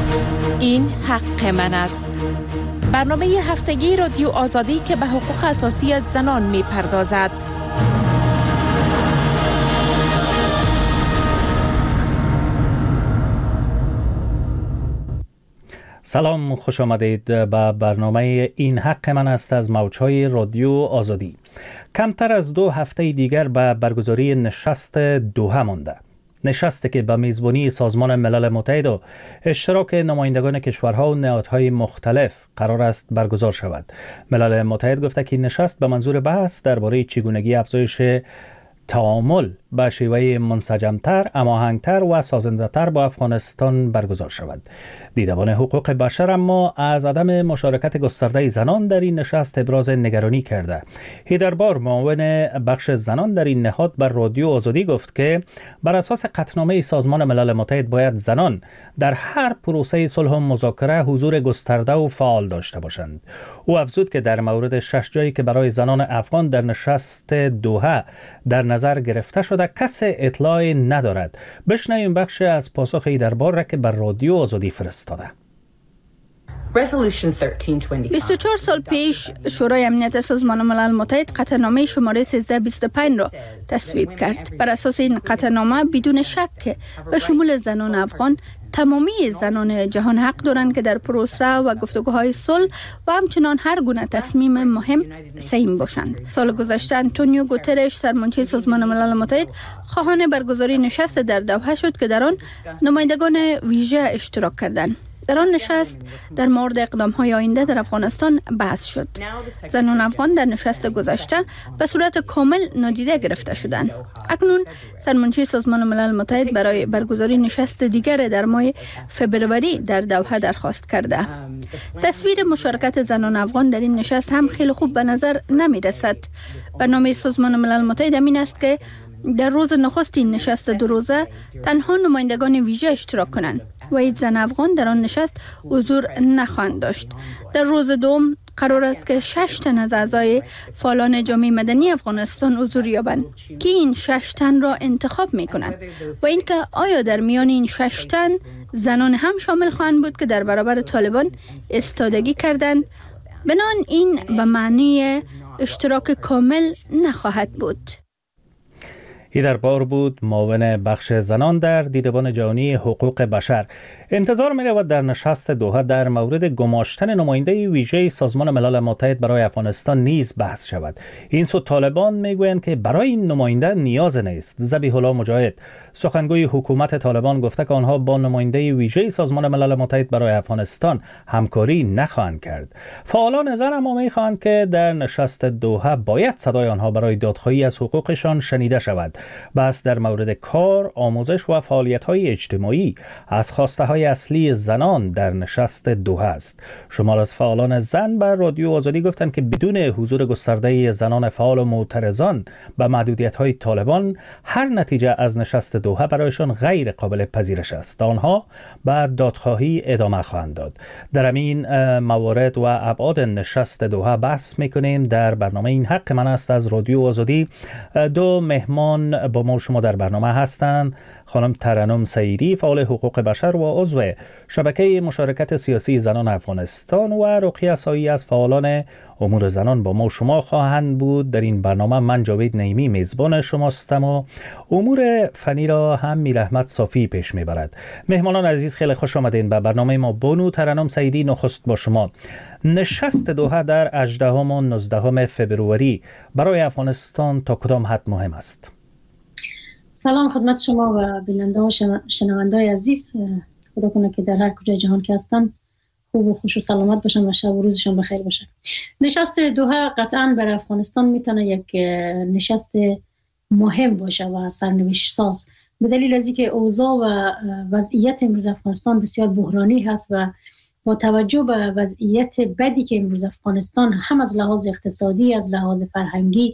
این حق من است. برنامه هفتگی رادیو آزادی که به حقوق اساسی زنان می پردازد. سلام، خوش آمدید به برنامه این حق من است از موجهای رادیو آزادی. کمتر از 2 هفته دیگر به برگزاری نشست دوحه مانده. نشستی که به میزبانی سازمان ملل متحد و اشتراک نمایندگان کشورها و نهادهای مختلف قرار است برگزار شود. ملل متحد گفته که این نشست به منظور بحث درباره چگونگی افزایش تعامل به شیوه منسجمتر، هماهنگتر و سازنده‌تر با افغانستان برگزار شود. دیدبان حقوق بشر اما از عدم مشارکت گسترده زنان در این نشست ابراز نگرانی کرده. هیدربار، معاون بخش زنان در این نهاد، بر رادیو آزادی گفت که بر اساس قطعنامه سازمان ملل متحد باید زنان در هر پروسه صلح و مذاکره حضور گسترده و فعال داشته باشند. او افزود که در مورد 6 جایی که برای زنان افغان در نشست دوحه در نظر گرفته شده کسی اطلاع ندارد. بشنویم بخش از پاسخ هیدربار را که بر رادیو آزادی فرستاده. 24 سال پیش شورای امنیت سازمان ملل متحد قطعنامه شماره 1325 را تصویب کرد. بر اساس این قطعنامه بدون شک به شمول زنان افغان تمامی زنان جهان حق دارند که در پروسه و گفتگوهای صلح و همچنان هر گونه تصمیم مهم سهیم باشند. سال گذشته آنتونیو گوترش، سرمنشی سازمان ملل متحد، خواهان برگزاری نشست در دوحه شد که در آن نمایندگان ویژه اشتراک کردند. در آن نشست در مورد اقدام‌های آینده در افغانستان بحث شد. زنان افغان در نشست گذشته به صورت کامل نادیده گرفته شدند. اکنون سرمنشی سازمان ملل متحد برای برگزاری نشست دیگر در ماه فبروری در دوحه درخواست کرده. تصویر مشارکت زنان افغان در این نشست هم خیلی خوب به نظر نمی رسد. برنامه سازمان ملل متحد این است که در روز نخست این نشست 2 روزه تنها نمایندگان ویژه اشتراک کنند و هیچ زن افغان در آن نشست حضور نخواهند داشت. در روز دوم قرار است که 6 تن از اعضای فعالان جامعه مدنی افغانستان حضور یابند که این 6 تن را انتخاب می کنند و اینکه آیا در میان این 6 تن زنان هم شامل خواهند بود که در برابر طالبان استادگی کردند. بنان این به معنی اشتراک کامل نخواهد بود. هیدربار بود، معاون بخش زنان در دیدبان جهانی حقوق بشر. انتظار می رود در نشست دوحه در مورد گماشتن نماینده ویژه سازمان ملل متحد برای افغانستان نیز بحث شود. این سو طالبان می گویند که برای این نماینده نیاز نیست. ذبیح الله مجاهد، سخنگوی حکومت طالبان، گفته که آنها با نماینده ویژه سازمان ملل متحد برای افغانستان همکاری نخواهند کرد. فعالان زن اما می خواهند که در نشست دوحه باید صدای آنها برای دادخواهی از حقوقشان شنیده شود. بحث در مورد کار، آموزش و فعالیت‌های اجتماعی از خواسته‌های اصلی زنان در نشست دوحه است. شمار از فعالان زن بر رادیو آزادی گفتند که بدون حضور گسترده زنان فعال و معترضان به محدودیت‌های طالبان، هر نتیجه از نشست دوحه برایشان غیر قابل پذیرش است. آنها بر دادخواهی ادامه خواهند داد. در همین موارد و ابعاد نشست دوحه بحث می‌کنیم در برنامه این حق من است از رادیو آزادی. 2 مهمان با ما شما در برنامه هستند. خانم ترنم سعیدی، فعال حقوق بشر و عضو شبکه مشارکت سیاسی زنان افغانستان، و رقیه سایی از فعالان امور زنان با ما شما خواهند بود. در این برنامه من جاوید نعیمی میزبان شماستم و امور فنی را هم میرحمت صافی پیش میبرد. مهمانان عزیز، خیلی خوش آمدین به برنامه ما. بانو ترنم سعیدی، نخست با شما. نشست دوحه در 18 و 19 فبروری برای افغانستان تا کدام حد مهم است؟ سلام خدمت شما و بیننده و شنونده های عزیز. خدا کنه که در هر کجای جهان که هستن خوب و خوش و سلامت باشن و شب و روزشان بخیر باشه. نشست دوحه قطعا برای افغانستان میتونه یک نشست مهم باشه و سرنوشت ساز، به دلیل از اینکه اوضاع و وضعیت امروز افغانستان بسیار بحرانی هست و با توجه به وضعیت بدی که امروز افغانستان هم از لحاظ اقتصادی، از لحاظ فرهنگی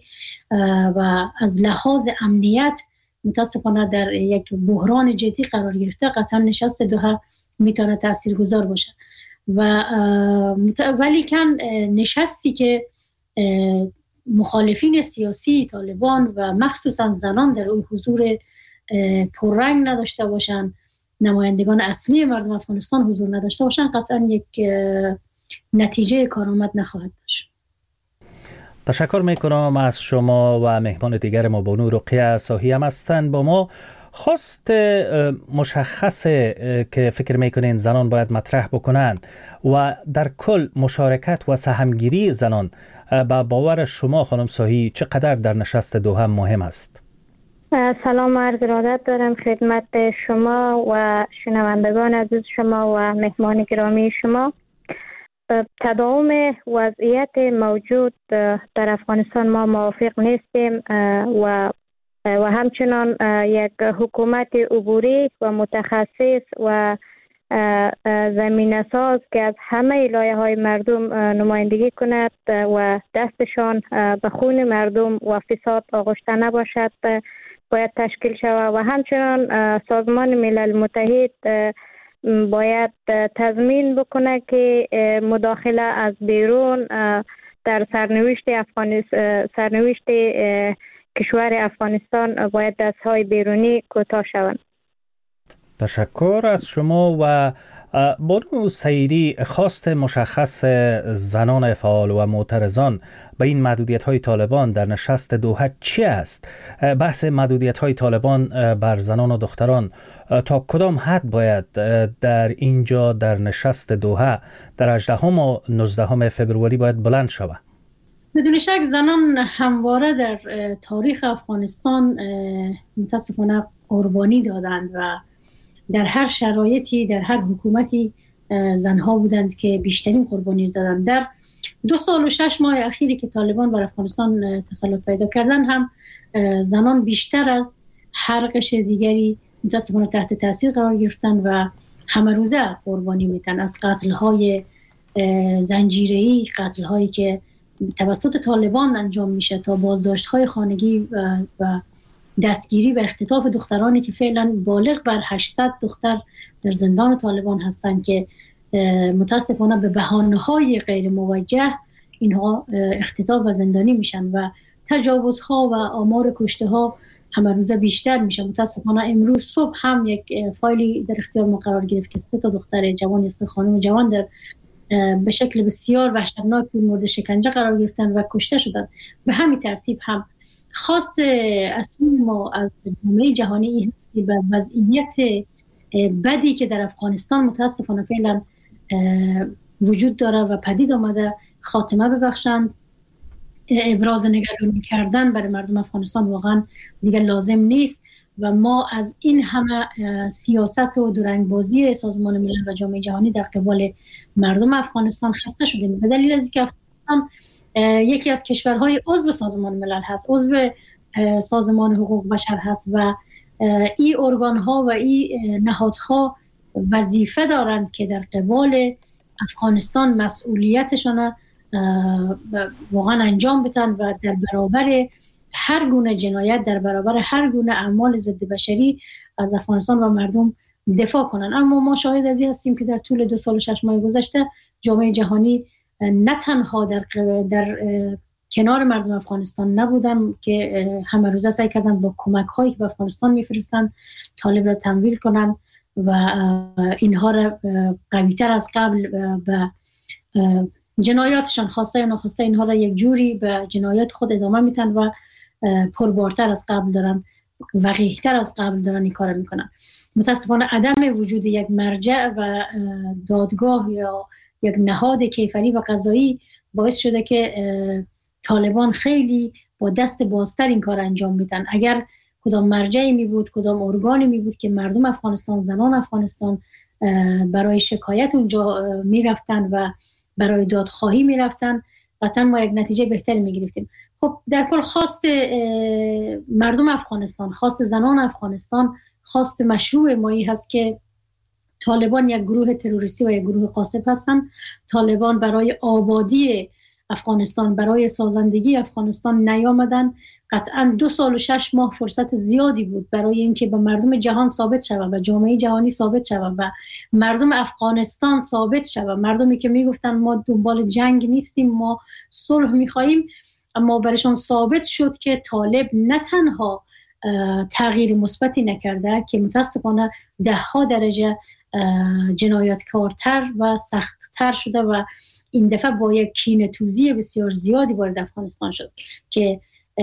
و از لحاظ امنیت متاسفانه در یک بحران جدی قرار گرفته، قطعا نشست دوحه میتونه تاثیرگذار باشه. ولی کن نشستی که مخالفین سیاسی طالبان و مخصوصا زنان در اون حضور پررنگ نداشته باشن نمایندگان اصلی مردم افغانستان حضور نداشته باشند، قطعا یک نتیجه کارآمد نخواهد داشت. تشکر میکنم از شما و مهمان دیگر ما بانو رقیه صاحی هم هستند با ما. خواست مشخص که فکر میکنین زنان باید مطرح بکنند و در کل مشارکت و سهمگیری زنان با باور شما خانم صاحی چقدر در نشست دوحه مهم است؟ سلام و عرض ارادت دارم خدمت شما و شنوندگان عزیز شما و مهمان گرامی شما. تداوم وضعیت موجود در افغانستان ما موافق نیستیم و همچنان یک حکومت عبوری و متخصص و زمینه ساز که از همه لایه‌های مردم نمایندگی کند و دستشان به خون مردم و فساد آغشته نباشد باید تشکیل شود و همچنان سازمان ملل متحد باید تضمین بکنه که مداخله از بیرون در سرنوشت کشور افغانستان باید دستهای بیرونی کوتاه شوند. تشکر از شما. و بانو سیری، خواست مشخص زنان فعال و معترضان به این محدودیت‌های طالبان در نشست دوحه چی است؟ بحث محدودیت‌های طالبان بر زنان و دختران تا کدام حد باید در اینجا در نشست دوحه در 18 و 19 فبروری باید بلند شود؟ بدون شک زنان همواره در تاریخ افغانستان متاسفانه قربانی دادند و در هر شرایطی در هر حکومتی زنها بودند که بیشترین قربانی دادند. در 2 سال و 6 ماه اخیری که طالبان بر افغانستان تسلط پیدا کردن هم زنان بیشتر از هر قشر دیگری متاسفانه تحت تاثیر قرار گرفتن و همه روزه قربانی میتن از قتل‌های زنجیره‌ای، قتل‌هایی که توسط طالبان انجام میشه تا بازداشت‌های خانگی و دستگیری و اختطاف دخترانی که فعلا بالغ بر 800 دختر در زندان طالبان هستند که متاسفانه به بهانه‌های غیر موجه اینها اختطاف و زندانی میشن و تجاوزها و آمار کشته‌ها همه روزه بیشتر میشه. متاسفانه امروز صبح هم یک فایلی در اختیار ما قرار گرفت که 3 دختر جوان، 3 خانم جوان در به شکل بسیار وحشتناک مورد شکنجه قرار گرفتن و کشته شدن. به همین ترتیب هم خواست اصلی ما از جامعه جهانی این هست که به وضعیت بدی که در افغانستان متاسفانه فعلا وجود داره و پدید آمده خاتمه ببخشند. ابراز نگرانی کردن برای مردم افغانستان واقعا دیگر لازم نیست و ما از این همه سیاست و دورنگبازی سازمان ملل و جامعه جهانی در قبال مردم افغانستان خسته شدیم. به دلیل از اینکه افغانستان یکی از کشورهای عضو سازمان ملل هست، عضو سازمان حقوق بشر هست و این ارگان‌ها و این نهادها وظیفه دارند که در قبال افغانستان مسئولیتشان واقعا انجام بدن و در برابر هر گونه جنایت، در برابر هر گونه اعمال ضد بشری از افغانستان و مردم دفاع کنن. اما ما شاهد از این هستیم که در طول 2 سال و 6 ماه گذشته جامعه جهانی نه تنها در کنار مردم افغانستان نبودن که همه روزه سعی کردن با کمک هایی که به افغانستان میفرستن طالب را تمویل کنن و اینها را قوی‌تر از قبل به جنایاتشان، خواسته یا ناخواسته، اینها را یک جوری به جنایات خود ادامه میتن و پربارتر از قبل دارن، وقیحتر از قبل دارن این کار میکنن. متاسفانه عدم وجود یک مرجع و دادگاه یا یک نهاد کیفری و قضایی باعث شده که طالبان خیلی با دست بازتر این کار انجام میدن. اگر کدام مرجعی می بود، کدام ارگانی می بود که مردم افغانستان، زنان افغانستان برای شکایت اونجا میرفتن و برای دادخواهی میرفتن، قطعا ما یک نتیجه بهتری میگرفتیم. خب در کل خواست مردم افغانستان، خواست زنان افغانستان، خواست مشروع مایی هست که طالبان یک گروه تروریستی و یک گروه غاصب هستند. طالبان برای آبادی افغانستان، برای سازندگی افغانستان نیامدن. قطعا 2 سال و 6 ماه فرصت زیادی بود برای اینکه به مردم جهان ثابت شود و جامعه جهانی ثابت شود و مردم افغانستان ثابت شود، مردمی که میگفتن ما دنبال جنگ نیستیم، ما صلح میخواهیم، اما برایشان ثابت شد که طالب نه تنها تغییر مثبتی نکرده که متاسفانه 10 درجه جنایتکارتر و سختتر شده و این دفعه با یک کینه‌توزی بسیار زیادی وارد افغانستان شد که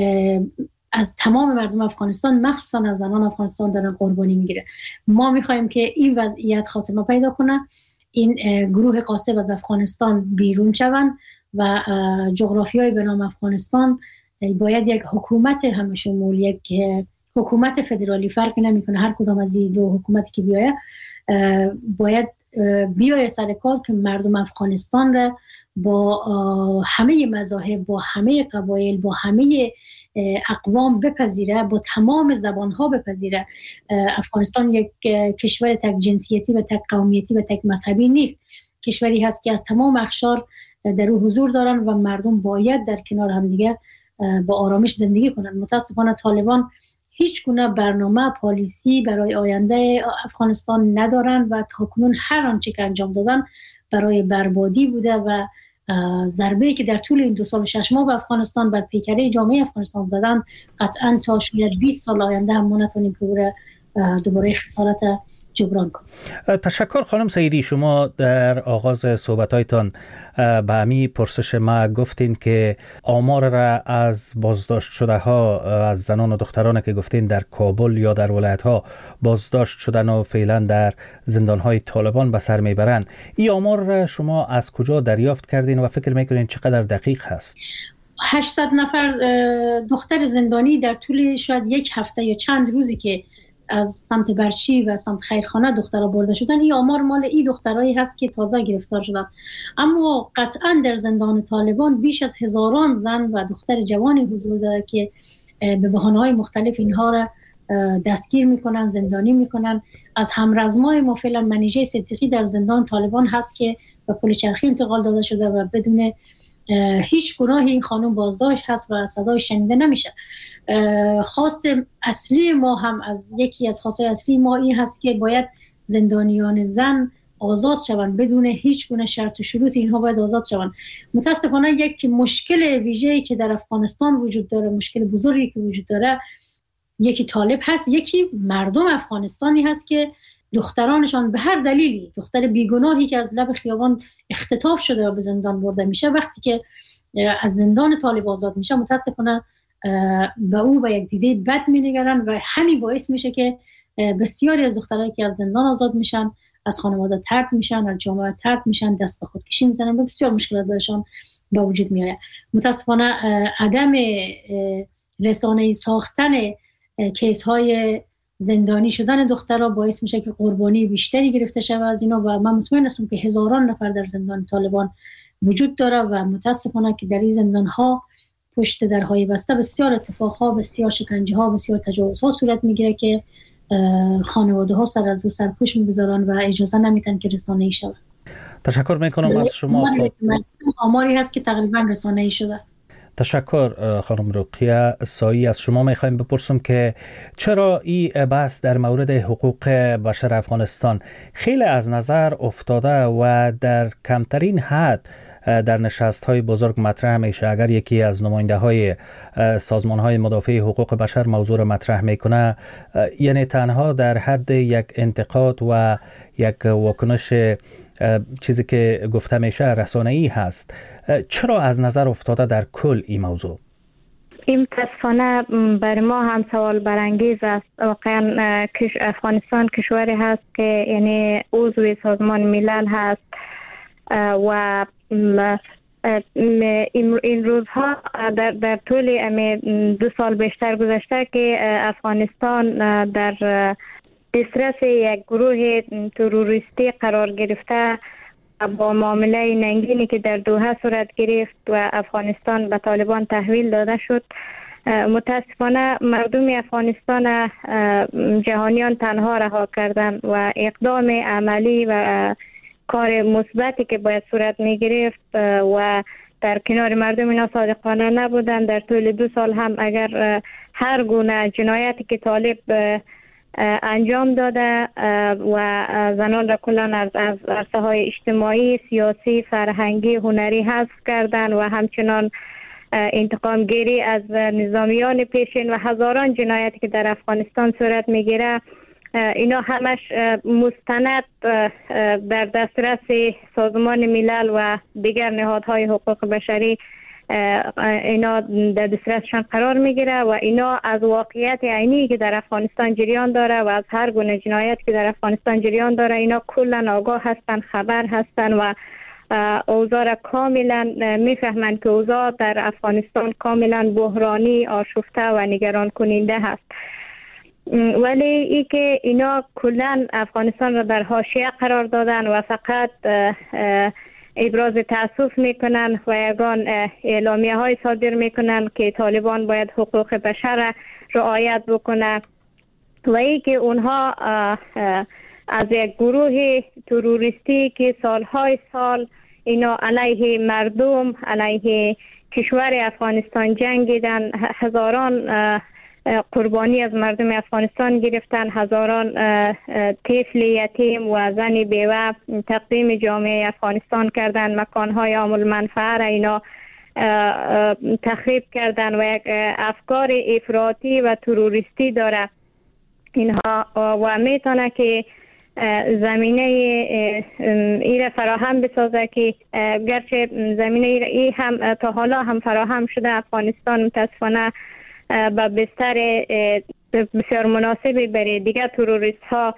از تمام مردم افغانستان مخصوصا از زنان افغانستان دارن قربانی میگیره. ما میخوایم که این وضعیت خاتمه پیدا کنه، این گروه قاصب از افغانستان بیرون شوند و جغرافیای به نام افغانستان باید یک حکومت همه شمول، یک حکومت فدرالی، فرقی نمیکنه هر کدام از این دو حکومتی که بیایه، باید بیایه سر کار که مردم افغانستان را با همه مذاهب، با همه قبایل، با همه اقوام بپذیره، با تمام زبانها بپذیره. افغانستان یک کشور تک جنسیتی و تک قومیتی و تک مذهبی نیست، کشوری هست که از تمام اقشار در او حضور دارن و مردم باید در کنار هم دیگه با آرامش زندگی کنن. متاسفانه طالبان هیچ گونه برنامه پالیسی برای آینده افغانستان ندارن و تاکنون هر آنچه که انجام دادن برای بربادی بوده و ضربه‌ای که در طول این 2 سال و 6 ماه به افغانستان بر پیکره جامعه افغانستان زدن، قطعاً تا شاید 20 سال آینده هم ما نتونیم که دوباره خسارت جبران کنیم. تشکر خانم سیدی. شما در آغاز صحبت‌هایتان به همی پرسش ما گفتین که آمار را از بازداشت شده ها، از زنان و دختران که گفتین در کابل یا در ولایت‌ها بازداشت شدن و فعلا در زندان‌های طالبان به سر میبرند، این آمار را شما از کجا دریافت کردین و فکر میکنین چقدر دقیق هست؟ 800 نفر دختر زندانی در طول شاید یک هفته یا چند روزی که از سمت برچی و سمت خیرخانه دخترها برده شدن، این آمار مال این دخترایی هست که تازه گرفتار شدن. اما قطعا در زندان طالبان بیش از هزاران زن و دختر جوانی حضور داره که به بهانه‌های مختلف اینها را دستگیر میکنن، زندانی میکنن. از همرزمای ما فعلا منیژه صدیقی در زندان طالبان هست که به پل چرخی انتقال داده شده و بدون هیچ گناهی این خانم بازداشت هست و صدای شنیده نمیشه. خواست اصلی ما هم از یکی از خواستهای اصلی ما این هست که باید زندانیان زن آزاد شوند بدون هیچ گونه شرط و شروط، اینها باید آزاد شوند. متاسفانه یک مشکل ویژه‌ای که در افغانستان وجود داره، مشکل بزرگی که وجود داره، یکی طالب هست، یکی مردم افغانستانی هست که دخترانشان به هر دلیلی، دختر بیگناهی که از لب خیابان اختطاف شده و به زندان برده میشه، وقتی که از زندان طالب آزاد میشه متاسفانه به او با یک دیده بد مینگرن و همین باعث میشه که بسیاری از دخترایی که از زندان آزاد میشن از خانواده طرد میشن، از جامعه طرد میشن، دست به خودکشی میزنن و بسیار مشکلات برشان به وجود میاد. متاسفانه عدم رسانه‌ای ساختن کیس های زندانی شدن دخترها باعث میشه که قربانی بیشتری گرفته شود از اینا و من مطمئن هستم که هزاران نفر در زندان طالبان وجود داره و متاسفانه که در این زندان ها پشت درهای بسته بسیار اتفاقها، بسیار شکنجه ها، بسیار تجاوزها صورت میگیره که خانواده ها سر از دو سرپوش میگذارن و اجازه نمیدن که رسانه‌ای شود. تشکر میکنم از شما. آماری هست که تقریبا رسانه‌ای شده. تشکر خانم رقیه سایی. از شما میخوایم بپرسم که چرا این بحث در مورد حقوق بشر افغانستان خیلی از نظر افتاده و در کمترین حد در نشست‌های بزرگ مطرح میشه؟ اگر یکی از نماینده‌های سازمان‌های مدافع حقوق بشر موضوع را مطرح میکنه، یعنی تنها در حد یک انتقاد و یک واکنش چیزی که گفته میشه رسانه‌ای هست. چرا از نظر افتاده در کل این موضوع؟ این متاسفانه برای ما هم سوال برانگیز است. واقعا افغانستان کشوری هست که یعنی عضو سازمان ملل هست و این روزها در طول 2 سال بیشتر گذشته که افغانستان در دسترس یک گروه تروریستی قرار گرفته با معامله ننگینی که در دوحه صورت گرفت و افغانستان به طالبان تحویل داده شد. متاسفانه مردم افغانستان جهانیان تنها رها کردند و اقدام عملی و کار مثبتی که باید صورت می گرفت و در کنار مردم اینا صادقانه نبودن. در طول 2 سال هم اگر هر گونه جنایتی که طالب انجام داده و زنان را کلان از عرصه های اجتماعی، سیاسی، فرهنگی، هنری حذف کردن و همچنان انتقام گیری از نظامیان پیشین و هزاران جنایتی که در افغانستان صورت میگیره، اینا همش مستند در دسترس سازمان ملل و دیگر نهادهای حقوق بشری اینا در دسترسشان قرار میگیره و اینا از واقعیت عینی که در افغانستان جریان داره و از هر گونه جنایت که در افغانستان جریان داره اینا کلا آگاه هستن، خبر هستن و اوضاع را کاملا میفهمند که اوضاع در افغانستان کاملا بحرانی، آشفته و نگران کننده هست. ولی ای که اینا کلا افغانستان را در حاشیه قرار دادن و فقط ابراز تأسف میکنن و یگان اعلامیه های صادر میکنن که طالبان باید حقوق بشر را رعایت بکنه و ای که اونها از یک گروه تروریستی که سالهای سال اینا علیه مردم، علیه کشور افغانستان جنگیدن، هزاران قربانی از مردم افغانستان گرفتن، هزاران طفل یتیم و زن بیوه تقدیم جامعه افغانستان کردن، مکانهای عام المنفعه را اینا تخریب کردن و یک افکار افراطی و تروریستی داره اینها و میتونه که زمینه ای را فراهم بسازه که گرچه زمینه ای هم تا حالا هم فراهم شده، افغانستان متاسفانه با بستر بسیار مناسبی برای دیگر تروریست ها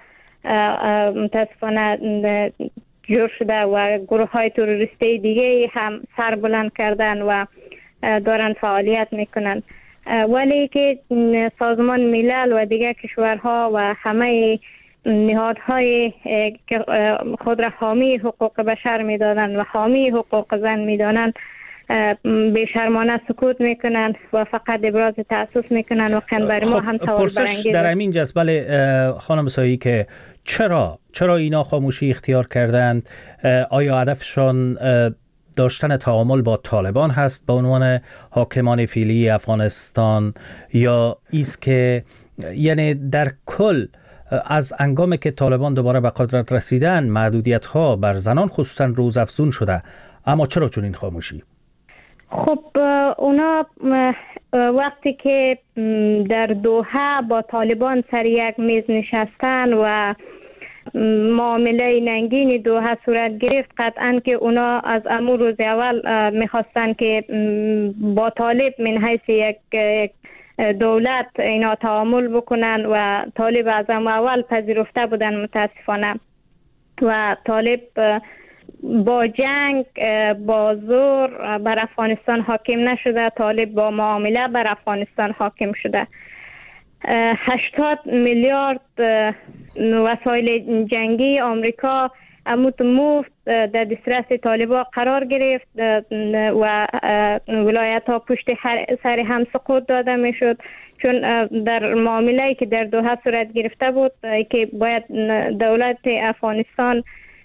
متاسفانه جور شده و گروه های تروریستی دیگه هم سر بلند کردن و دارن فعالیت میکنن. ولی که سازمان ملل و دیگر کشورها و همه نهادهای که خود را حامی حقوق بشر میدادن و حامی حقوق زن میدانند بیشرمانه سکوت میکنن و فقط ابراز تأسف میکنن و بر ما هم سوال برانگیزه. در همین جذبه خانم سایی که چرا اینا خاموشی اختیار کردند؟ آیا هدفشان داشتن تعامل با طالبان هست به عنوان حاکمان فعلی افغانستان یا ایست که یعنی در کل از هنگامی که طالبان دوباره به قدرت رسیدن محدودیت ها بر زنان خصوصا روزافزون شده، اما چرا چون این خاموشی؟ خب اونا وقتی که در دوحه با طالبان سر یک میز نشستن و معامله ننگین دوحه صورت گرفت، قطعا که اونا از امور روز اول میخواستن که با طالب من حیث یک دولت اینا تعامل بکنن و طالب از اول پذیرفته بودن متاسفانه و طالب با جنگ با زور بر افغانستان حاکم نشده، طالب با معامله بر افغانستان حاکم شده. 80 میلیارد وسایل جنگی آمریکا مفت در دسترس طالبان قرار گرفت و ولایت ها پشت سر هم سقوط داده می شد، چون در معامله‌ای که در دوحه صورت گرفته بود که باید دولت افغانستان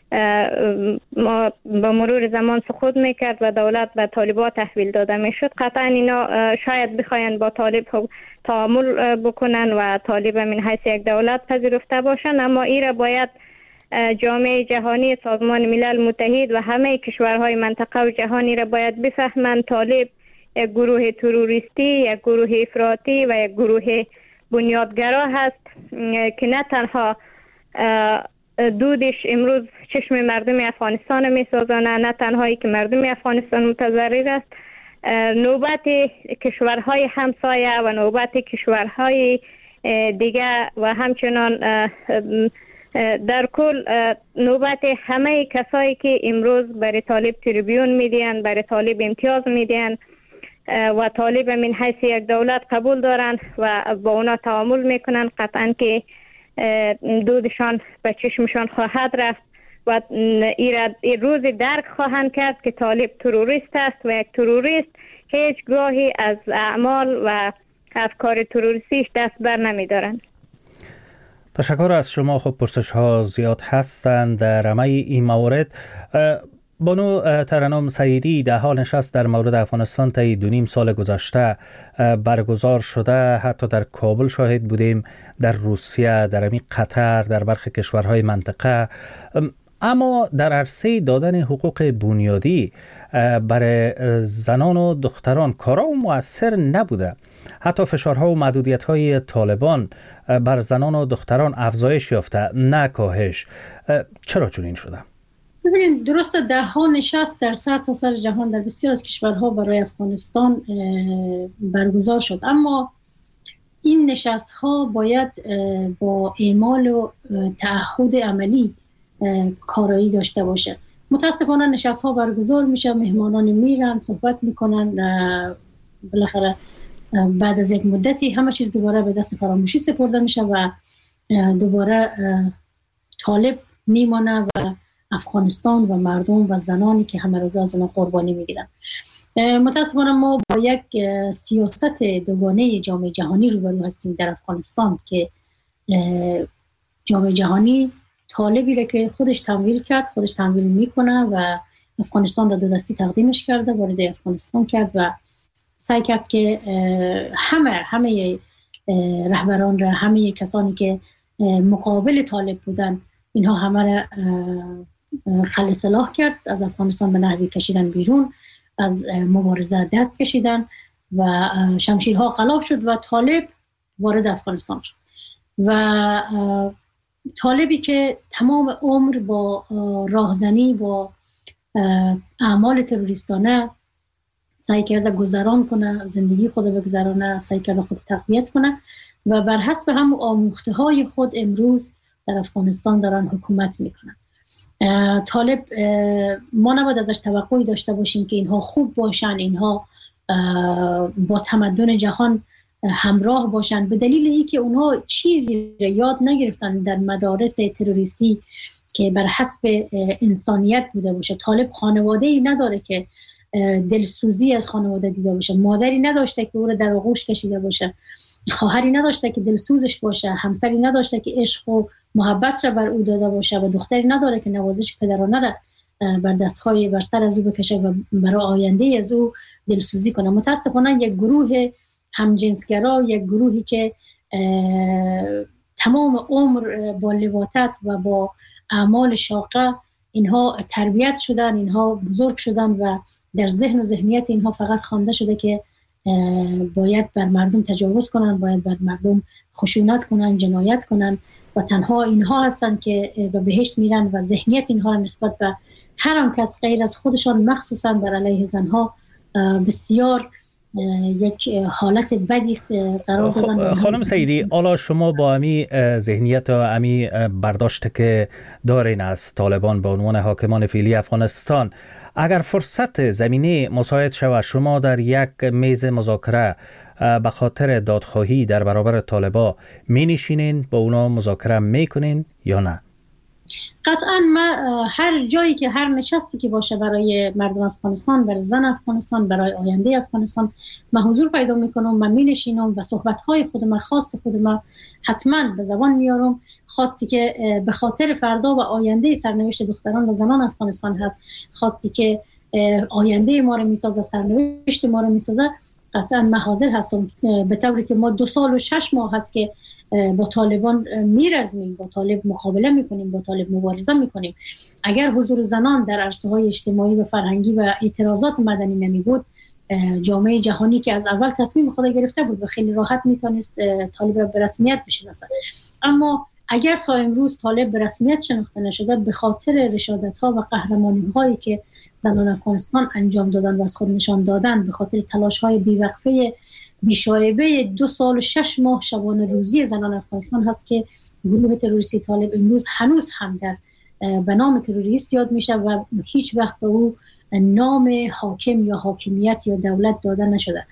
با مرور زمان سقوط میکرد و دولت به طالبان تحویل داده میشد، قطعا اینا شاید بخواین با طالب تعامل بکنن و طالب من حیث یک دولت پذیرفته باشن، اما ایره باید جامعه جهانی، سازمان ملل متحد و همه کشورهای منطقه و جهانی را باید بفهمند طالب یک گروه تروریستی، یک گروه افراطی و یک گروه بنیادگرا هست که نه تنها دودش امروز چشم مردم افغانستان میسازانه، نه تنهایی که مردم افغانستان متضرر است، نوبت کشورهای همسایه و نوبت کشورهای دیگه و همچنان در کل نوبت همه کسایی که امروز برای طالب تریبیون میدین، برای طالب امتیاز میدین و طالب من حیث یک دولت قبول دارن و با اونا تعامل میکنن، قطعا که دودشان به چشمشان خواهد رفت و این روز درک خواهند کرد که طالب تروریست است و یک تروریست هیچگاهی از اعمال و افکار تروریستیش دست بر نمیدارن. تشکر از شما. خب پرسش ها زیاد هستند در همه این موارد. بانو ترنم سعیدی، در حال نشست در مورد افغانستان طی 2.5 سال گذشته برگزار شده، حتی در کابل شاهد بودیم، در روسیه، در قطر، در برخی کشورهای منطقه. اما در عرصه دادن حقوق بنیادی برای زنان و دختران کارا مؤثر نبوده. حتی فشارها و محدودیت‌های طالبان بر زنان و دختران افزایش یافته، نه کاهش. چرا چنین شده؟ ببینید، درسته ده ها نشست در سرتاسر جهان در بسیار از کشورها برای افغانستان برگزار شد، اما این نشست ها باید با اعمال و تعهد عملی کارایی داشته باشه. متاسفانه نشست ها برگزار میشه، مهمانان میرن صحبت میکنن، بالاخره بعد از یک مدتی همه چیز دوباره به دست فراموشی سپرده میشه و دوباره طالب میمانه و افغانستان و مردم و زنانی که همه روزه از اون قربانی میگیرن. متاسفانه ما با یک سیاست دوگانه جامعه جهانی روبرو هستیم در افغانستان که جامعه جهانی طالبی را که خودش تمویل کرد، خودش تمویل میکنه و افغانستان را دو دستی تقدیمش کرده، وارد افغانستان کرد و سعی کرد که همه رهبران را، همه کسانی که مقابل طالب بودن، اینها همه را خل اصلاح کرد، از افغانستان به نحوی کشیدن بیرون، از مبارزه دست کشیدن و شمشیرها غلاف شد و طالب وارد افغانستان شد. و طالبی که تمام عمر با راهزنی، با اعمال تروریستانه سعی کرده گذران کنه، زندگی خود بگذرانه، سعی کرده خود تقویت کنه و بر حسب هم آموخته های خود امروز در افغانستان دارن حکومت میکنن. طالب ما نباید ازش توقعی داشته باشیم که اینها خوب باشن، اینها با تمدن جهان همراه باشن، به دلیل اینکه اونها چیزی را یاد نگرفتن در مدارس تروریستی که بر حسب انسانیت بوده باشه. طالب خانواده‌ای نداره که دلسوزی از خانواده دیده باشه، مادری نداشته که او را در آغوش کشیده باشه، خواهری نداشته که دلسوزش باشه، همسری نداشته که عشق و محبت را بر او داده باشه و دختری نداره که نوازش پدرانه را بر سر از او بکشه و برای آینده از او دلسوزی کنه. متاسفانه یک گروه همجنسگرا، یک گروهی که تمام عمر با لواطت و با اعمال شاقه اینها تربیت شدن، اینها بزرگ شدن و در ذهن و ذهنیت اینها فقط خوانده شده که باید بر مردم تجاوز کنن، باید بر مردم خشونت کنن، جنایت کنن و تنها اینها هستن که به بهشت میرن و ذهنیت اینها نسبت به هر آن کس غیر از خودشان، مخصوصا بر علیه زنها، بسیار یک حالت بدی قرار دادن. خانم سیدی، حالا شما با امی ذهنیت و امی برداشت که دارین از طالبان به عنوان حاکمان فعلی افغانستان، اگر فرصت زمینه مساعد شود شما در یک میز مذاکره به خاطر دادخواهی در برابر طالبا می نشینین، با اونا مذاکره میکنین یا نه؟ قطعا ما هر جایی که هر نشستی که باشه برای مردم افغانستان، برای زن افغانستان، برای آینده افغانستان، من حضور پیدا میکنم، من می نشینم و صحبت‌های خودم، خواست خودم حتما به زبان میارم، خواستی که به خاطر فردا و آینده سرنوشت دختران و زنان افغانستان هست، خواستی که آینده ما رو میسازه، سرنوشت ما رو میسازه، قطعا من حاضر هستم. به طوری که ما 2 سال و 6 ماه هست که با طالبان میرزمیم، با طالب مقابله میکنیم، با طالب مبارزه میکنیم. اگر حضور زنان در عرصه های اجتماعی و فرهنگی و اعتراضات مدنی نمی بود، جامعه جهانی که از اول تصمیم خود گرفته بود و خیلی راحت میتونست طالب را به رسمیت بشناسه. اما اگر تا امروز طالب به رسمیت شناخته نشده، به خاطر رشادت ها و قهرمانی هایی که زنان افغانستان انجام دادن و از خود نشان دادن، به خاطر تلاش های بیوقفه بیشایبه 2 سال و 6 ماه شبانه روزی زنان افغانستان هست که گروه تروریستی طالب امروز هنوز هم در به نام تروریست یاد میشه و هیچ وقت به او نام حاکم یا حاکمیت یا دولت داده نشده.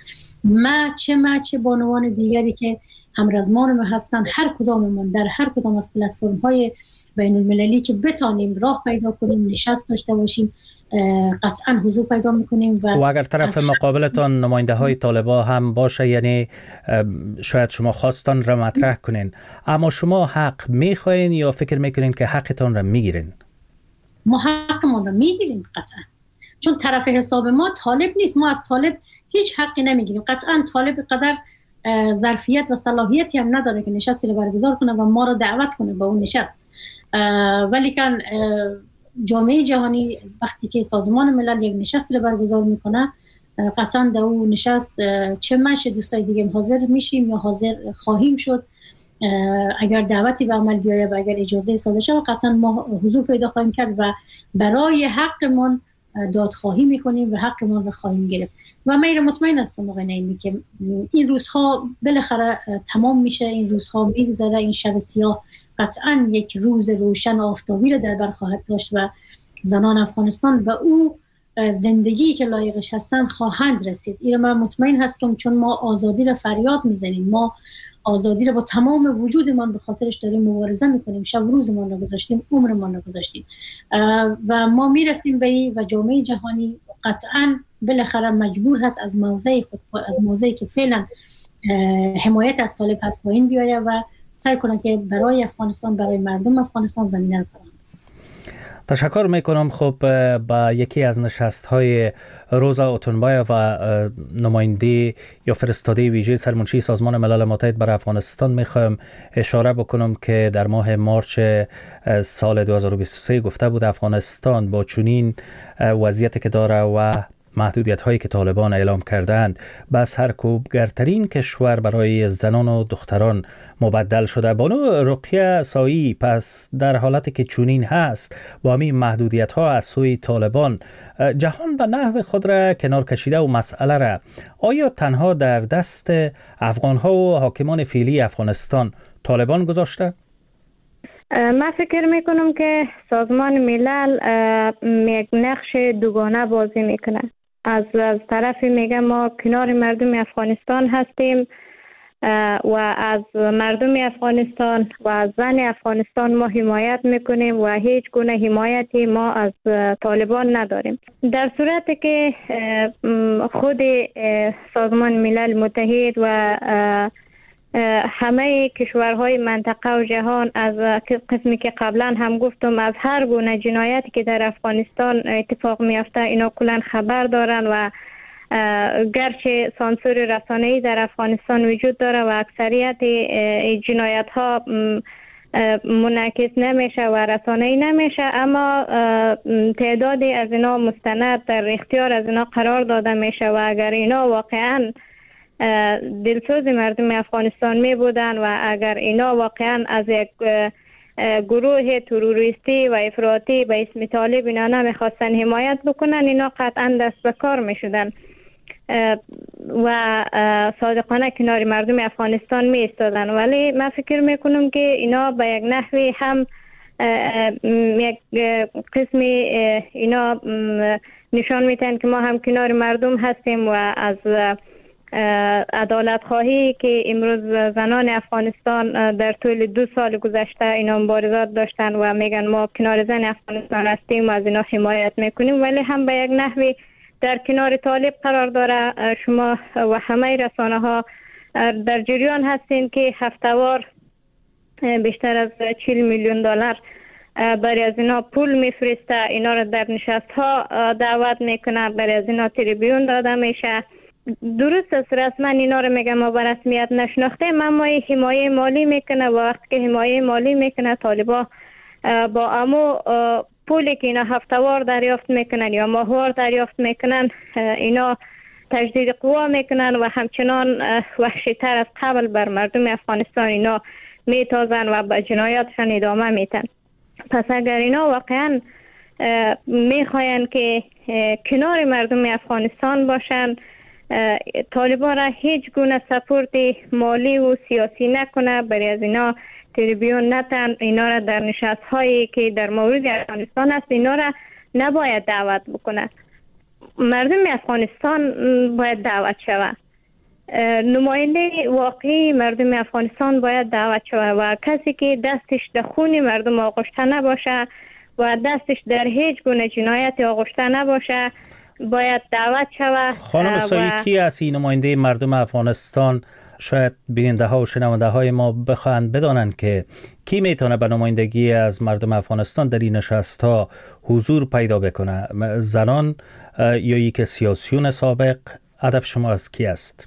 چه بانوان دیگری که همرزمان ما هستن، هر کداممون در هر کدام از پلتفرم های بین المللی که بتانیم راه پیدا کنیم، نشست داشته باشیم، قطعا حضور پیدا میکنیم. و اگر طرف مقابلتان نماینده های طالبا هم باشه، یعنی شاید شما خواستان را مطرح کنین، اما شما حق میخواین یا فکر میکنین که حقتان را میگیرین؟ ما حقمون را میگیریم قطعا، چون طرف حساب ما طالب نیست. ما از طالب هیچ حقی نمیگیریم. قطعا طالب قدر ظرفیت و صلاحیتی هم نداره که نشستی رو برگزار کنه و ما رو دعوت کنه به اون نشست. ولی کن جامعه جهانی وقتی که سازمان ملل یک نشست رو برگزار میکنه، قطعا در اون نشست چه من چه دوستای دیگه حاضر میشیم یا حاضر خواهیم شد. اگر دعوتی به عمل بیاید و اگر اجازه صادر شود قطعا ما حضور پیدا خواهیم کرد و برای حقمون دادخواهی میکنیم و حقمون رو خواهیم گرفت. و من مطمئن هستم آقای نعیمی که این روزها بالاخره تمام میشه، این روزها میگذره، این شب سیاه قطعا یک روز روشن آفتابی رو در بر خواهد داشت و زنان افغانستان و او زندگی که لایقش هستن خواهند رسید. این من مطمئن هستم، چون ما آزادی رو فریاد میزنیم، ما آزادی رو با تمام وجودمان به خاطرش داریم مبارزه میکنیم، شب روزمان رو گذاشتیم، عمرمان رو گذاشتیم و ما میرسیم به این و جامعه جهانی قطعا بالاخره مجبور هست از موضعی که فعلا حمایت از طالب هست پایین بیاید و سعی کنه که برای افغانستان، برای مردم افغانستان زمینه رو فراهم بسازه. تشکر میکنم. خب با یکی از نشست‌های روزا اوتونبایف و نماینده یا فرستاده ویژه سرمنشی سازمان ملل متحد برای افغانستان میخوایم اشاره بکنم که در ماه مارچ سال 2023 گفته بود افغانستان با چنین وضعیتی که داره و محدودیت هایی که طالبان اعلام کردند به سرکوبگرترین کشور برای زنان و دختران مبدل شده. بانو رقیه سایی، پس در حالتی که چنین هست با همین محدودیت ها از سوی طالبان، جهان به نحو خود را کنار کشیده و مسئله را آیا تنها در دست افغان ها و حاکمان فعلی افغانستان طالبان گذاشته؟ من فکر میکنم که سازمان ملل یک نقش دوگانه بازی میکنه. از طرفی میگه ما کنار مردم افغانستان هستیم و از مردم افغانستان و از زن افغانستان ما حمایت میکنیم و هیچ گونه حمایتی ما از طالبان نداریم. در صورتی که خود سازمان ملل متحد و همه کشورهای منطقه و جهان از قسمی که قبلا هم گفتم از هر گونه جنایتی که در افغانستان اتفاق میافته اینا کلا خبر دارن و گرچه سانسور رسانه‌ای در افغانستان وجود داره و اکثریت جنایت ها منعکس نمیشه و رسانه‌ای نمیشه، اما تعدادی از اینا مستند در اختیار از اینا قرار داده میشه و اگر اینا واقعا دلسوز مردم افغانستان می بودن و اگر اینا واقعا از یک گروه تروریستی و افراطی به اسم طالب اینا نمیخواستن حمایت بکنن، اینا قطعا دست به کار می شدن و صادقانه کنار مردم افغانستان می ایستادن. ولی من فکر میکنم که اینا به یک نحوی هم یک قسمی اینا نشان میتن که ما هم کنار مردم هستیم و از عدالت خواهی که امروز زنان افغانستان در طول 2 سال گذشته اینا مبارزات داشتن و میگن ما کنار زن افغانستان هستیم و از اینا حمایت میکنیم، ولی هم به یک نحوی در کنار طالب قرار داره. شما و همه رسانه ها در جریان هستین که هفته‌وار بیشتر از 40 میلیون دلار برای از اینا پول میفرسته، اینا را در نشست ها دعوت میکنه، برای از اینا تریبیون داده میشه. درست است، رسما اینا رو میگم ما به رسمیت نشناختیم، اما حمایه مالی میکنه و وقتی که حمایه مالی میکنه طالبا با امو پولی که اینا هفته‌وار دریافت میکنن یا ماهوار دریافت میکنن اینا تجدید قوا میکنن و همچنان وحشی‌تر از قبل بر مردم افغانستان اینا میتازن و به جنایاتشان ادامه میتن. پس اگر اینا واقعا میخواین که کنار مردم افغانستان باشن، طالبان را هیچ گونه سپورت مالی و سیاسی نکنه، برای از اینا تریبیون نتن، اینا را در نشست هایی که در مورد افغانستان است اینا را نباید دعوت بکنه. مردم افغانستان باید دعوت شود، نماینده واقعی مردم افغانستان باید دعوت شود و کسی که دستش در خون مردم آغشته نباشه و دستش در هیچ گونه جنایت آغشته نباشه باید دعوت شود. خانم سایی، کی از این نماینده مردم افغانستان؟ شاید بیننده ها و شنونده های ما بخواهند بدانند که کی میتونه به نمایندگی از مردم افغانستان در این نشست ها حضور پیدا بکنه؟ زنان یا یک سیاسیون سابق؟ هدف شما از کی است؟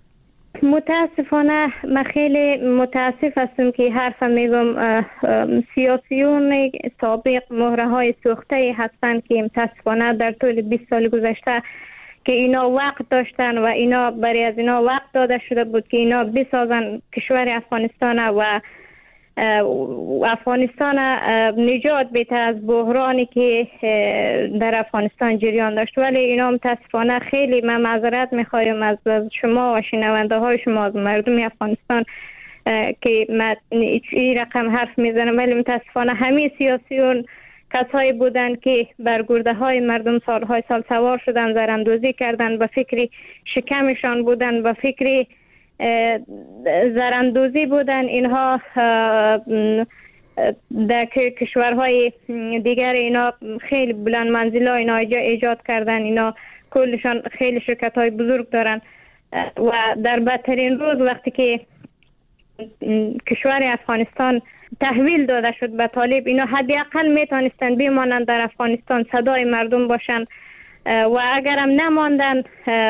متاسفانه من خیلی متاسف هستم که حرف میگم سیاسیون سابق مهره های سوخته هستند که متاسفانه در طول 20 سال گذشته که اینا وقت داشتن و اینا برای از اینا وقت داده شده بود که اینا بسازن کشور افغانستان و افغانستان نجات بده از بحرانی که در افغانستان جریان داشت. ولی اینا متاسفانه خیلی من معذرت میخوایم از شما و شنونده های شما از مردم افغانستان که من این رقم حرف میزنم، ولی متاسفانه همه سیاسیون کسایی بودند که بر گرده های مردم سالهای سال سوار شدن، زراندوزی کردن، به فکر شکمشان بودن، به فکر زراندوزی بودن. اینها در کشورهای دیگر اینا خیلی بلند منزلا اینا ایجاد کردن، اینا کلشان خیلی شرکت های بزرگ دارن و در بدترین روز وقتی که کشور افغانستان تحویل داده شد به طالب، اینا حداقل میتونستن بمانند در افغانستان، صدای مردم باشن و اگرم نماندن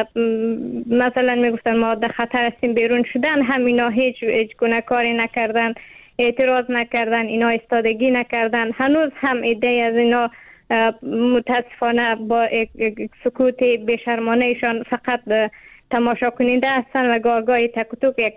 مثلا میگفتن ما در خطر هستیم بیرون شدن، هم اینا هیچ گونه کاری نکردن، اعتراض نکردن، اینا ایستادگی نکردن. هنوز هم ایده از اینا متاسفانه با سکوت بیشرمانه ایشان فقط تماشا کننده هستن و گاهی تک و توک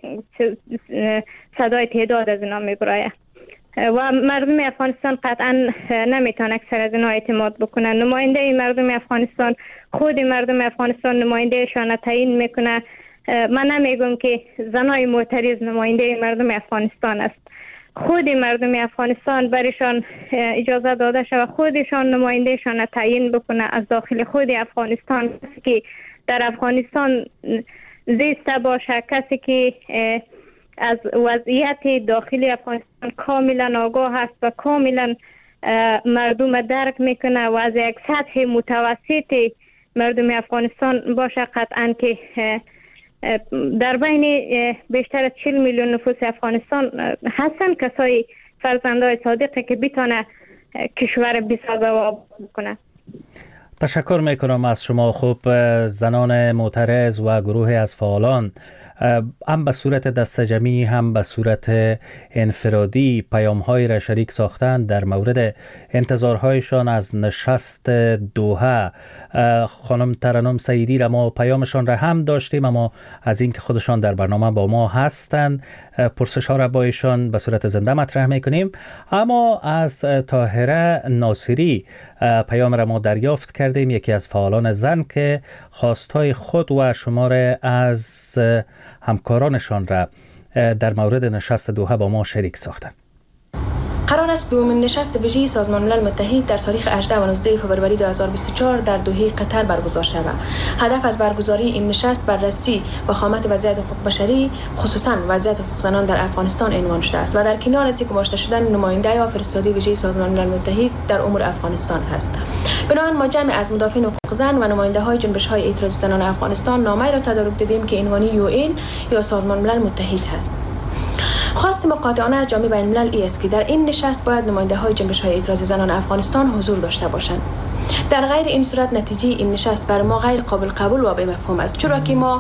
صدای تعداد از اینا میبراید و مردم افغانستان قطعا نمیتونه اکثر از اینا اعتماد بکنن. نماینده مردم افغانستان، خود مردم افغانستان نمایندهشان تعیین میکنه. من نمیگم که زنای معترض نماینده مردم افغانستان است، خود مردم افغانستان برایشان اجازه داده شود خودشان نمایندهشان تعیین بکنه از داخل خود افغانستان، که در افغانستان زیسته باشه، کسی که از وضعیت داخلی افغانستان کاملا آگاه است و کاملا مردم درک میکنه و از یک سطح متوسط مردم افغانستان باشه. قطعا که در بین بیشتر از 40 میلیون نفوس افغانستان هستن کسای فرزندای صادقه که بتونه کشور بسازه و آباد کنه. تشکر میکنم از شما. خوب، زنان معترض و گروه از فعالان هم به صورت دسته جمعی هم به صورت انفرادی پیام‌های را شریک ساختند در مورد انتظارهایشان از نشست دوحه. خانم ترنم سیدی را ما پیامشان را هم داشتیم، اما از اینکه خودشان در برنامه با ما هستند پرسش ها را با ایشان به صورت زنده مطرح میکنیم. اما از طاهره ناصری پیام را ما دریافت کردیم، یکی از فعالان زن که خواستهای خود و شماره از همکارانشان را در مورد نشست دوحه با ما شریک ساختند. قرار است دومین نشست ویژه سازمان ملل متحد در تاریخ 18 و 19 فوریه 2024 در دوحه قطر برگزار شود. هدف از برگزاری این نشست بررسی وخامت وضعیت حقوق بشری، خصوصا وضعیت حقوق زنان در افغانستان عنوان شده است و در کنار از گماشته شدن نماینده یا فرستاده ویژه سازمان ملل متحد در امور افغانستان است. بنابراین ما جمع از مدافعین حقوق زن و نماینده‌های جنبش‌های اعتراضی زنان افغانستان نامه‌ای را تدارک دادیم که عنوانی UN یا سازمان ملل متحد است. خواست مقاطعانه از جامعه بین‌المللی است که در این نشست باید نماینده‌های جنبش‌های اعتراضی زنان افغانستان حضور داشته باشند. در غیر این صورت نتیجه این نشست بر ما غیر قابل قبول و بی مفهوم است، چرا که ما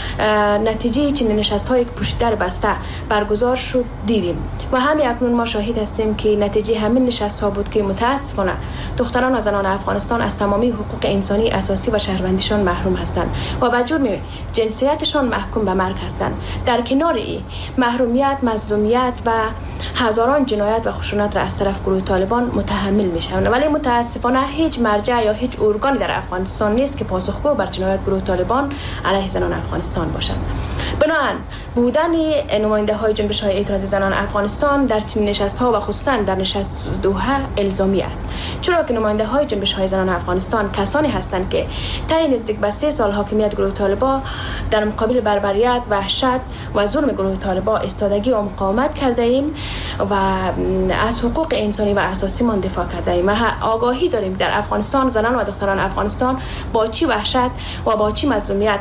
نتیجه چنین نشست‌های پشت در بسته برگزار شد دیدیم و همین اکنون ما شاهد هستیم که نتیجه همین نشست‌ها بود که متأسفانه دختران و زنان افغانستان از تمامی حقوق انسانی اساسی و شهروندیشان محروم هستند و به جرم جنسیتشان محکوم به مرگ هستند. در کنار این محرومیت، مظلومیت و هزاران جنایت و خشونت را از طرف گروه طالبان متحمل میشوند، ولی متأسفانه هیچ مرجع یا هیچ ارگانی در افغانستان نیست که پاسخگو بر جنایت گروه طالبان علیه زنان افغانستان باشند. بنابراین بودن نماینده‌های جنبش‌های اعتراضی زنان افغانستان در چنین نشست‌ها و خصوصا در نشست دوحه الزامی است، چرا که نماینده‌های جنبش‌های زنان افغانستان کسانی هستند که طی نزدیک به 3 سال حاکمیت گروه طالبان در مقابل بربریت، وحشت و ظلم گروه طالبان ایستادگی و مقاومت کرده ایم و از حقوق انسانی و اساسی ما دفاع کرده ایم. آگاهی داریم در افغانستان زنان و دختران افغانستان با چی وحشت و با چی مظلومیت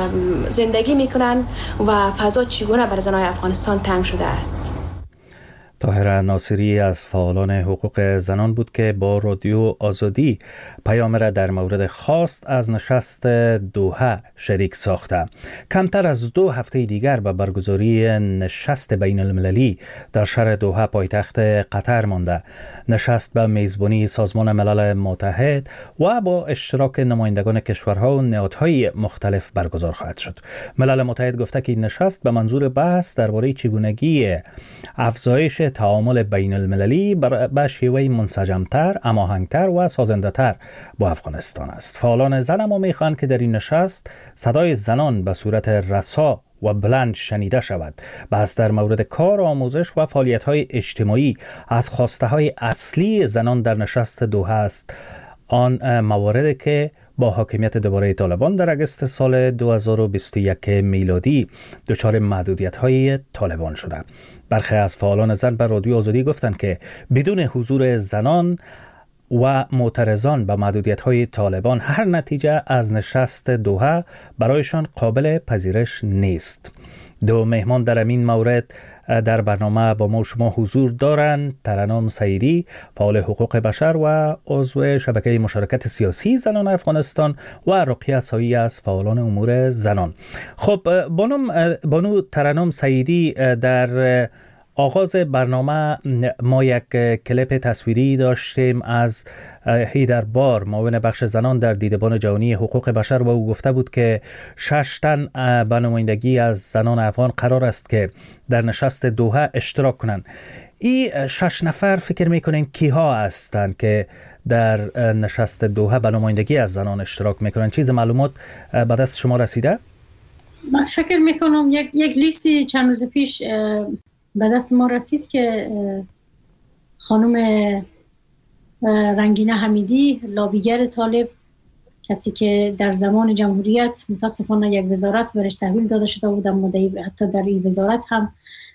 زندگی میکنن و فضا چگونه برای زنان افغانستان تنگ شده است. طاهره ناصری از فعالان حقوق زنان بود که با رادیو آزادی پیام را در مورد خواست از نشست دوحه شریک ساخته. کمتر از 2 هفته دیگر به برگزاری نشست بین المللی در شهر دوحه پایتخت قطر مانده. نشست به میزبانی سازمان ملل متحد و با اشتراک نمایندگان کشورها و نهادهای مختلف برگزار خواهد شد. ملل متحد گفته که این نشست به منظور بحث درباره چگونگی افزایش تعامل بین المللی به شیوه منسجمتر، هماهنگتر و سازنده‌تر با افغانستان است. فعالان زن اما می‌خواهند که در این نشست صدای زنان به صورت رسا و بلند شنیده شود. بحث در مورد کار، آموزش و فعالیت‌های اجتماعی از خواسته‌های اصلی زنان در نشست دوحه است. آن مواردی که با حاکمیت دوباره طالبان در اگست سال 2021 میلادی دچار محدودیت‌های طالبان شده. برخی از فعالان زن به رادیو آزادی گفتند که بدون حضور زنان و معترضان به محدودیت‌های طالبان هر نتیجه از نشست دوحه برایشان قابل پذیرش نیست. 2 مهمان در این مورد در برنامه با ما شما حضور دارند: ترنم سعیدی، فعال حقوق بشر و عضو شبکه مشارکت سیاسی زنان افغانستان، و رقیه سایی از فعالان امور زنان. خب بانو ترنم سعیدی، در آغاز برنامه ما یک کلیپ تصویری داشتیم از حیدر بار، معاون بخش زنان در دیدبان جهانی حقوق بشر، و او گفته بود که 6 تن به نمایندگی از زنان افغان قرار است که در نشست دوحه اشتراک کنند. این 6 نفر فکر میکنین کیها هستند که در نشست دوحه به نمایندگی از زنان اشتراک میکنند؟ چیز معلومات به دست شما رسیده؟ من فکر میکنم یک لیستی چند روز پیش به دست ما رسید که خانم رنگینه حمیدی، لابیگر طالب، کسی که در زمان جمهوریت متاسفانه یک وزارت برش تحویل داده شده بود، حتی در این وزارت هم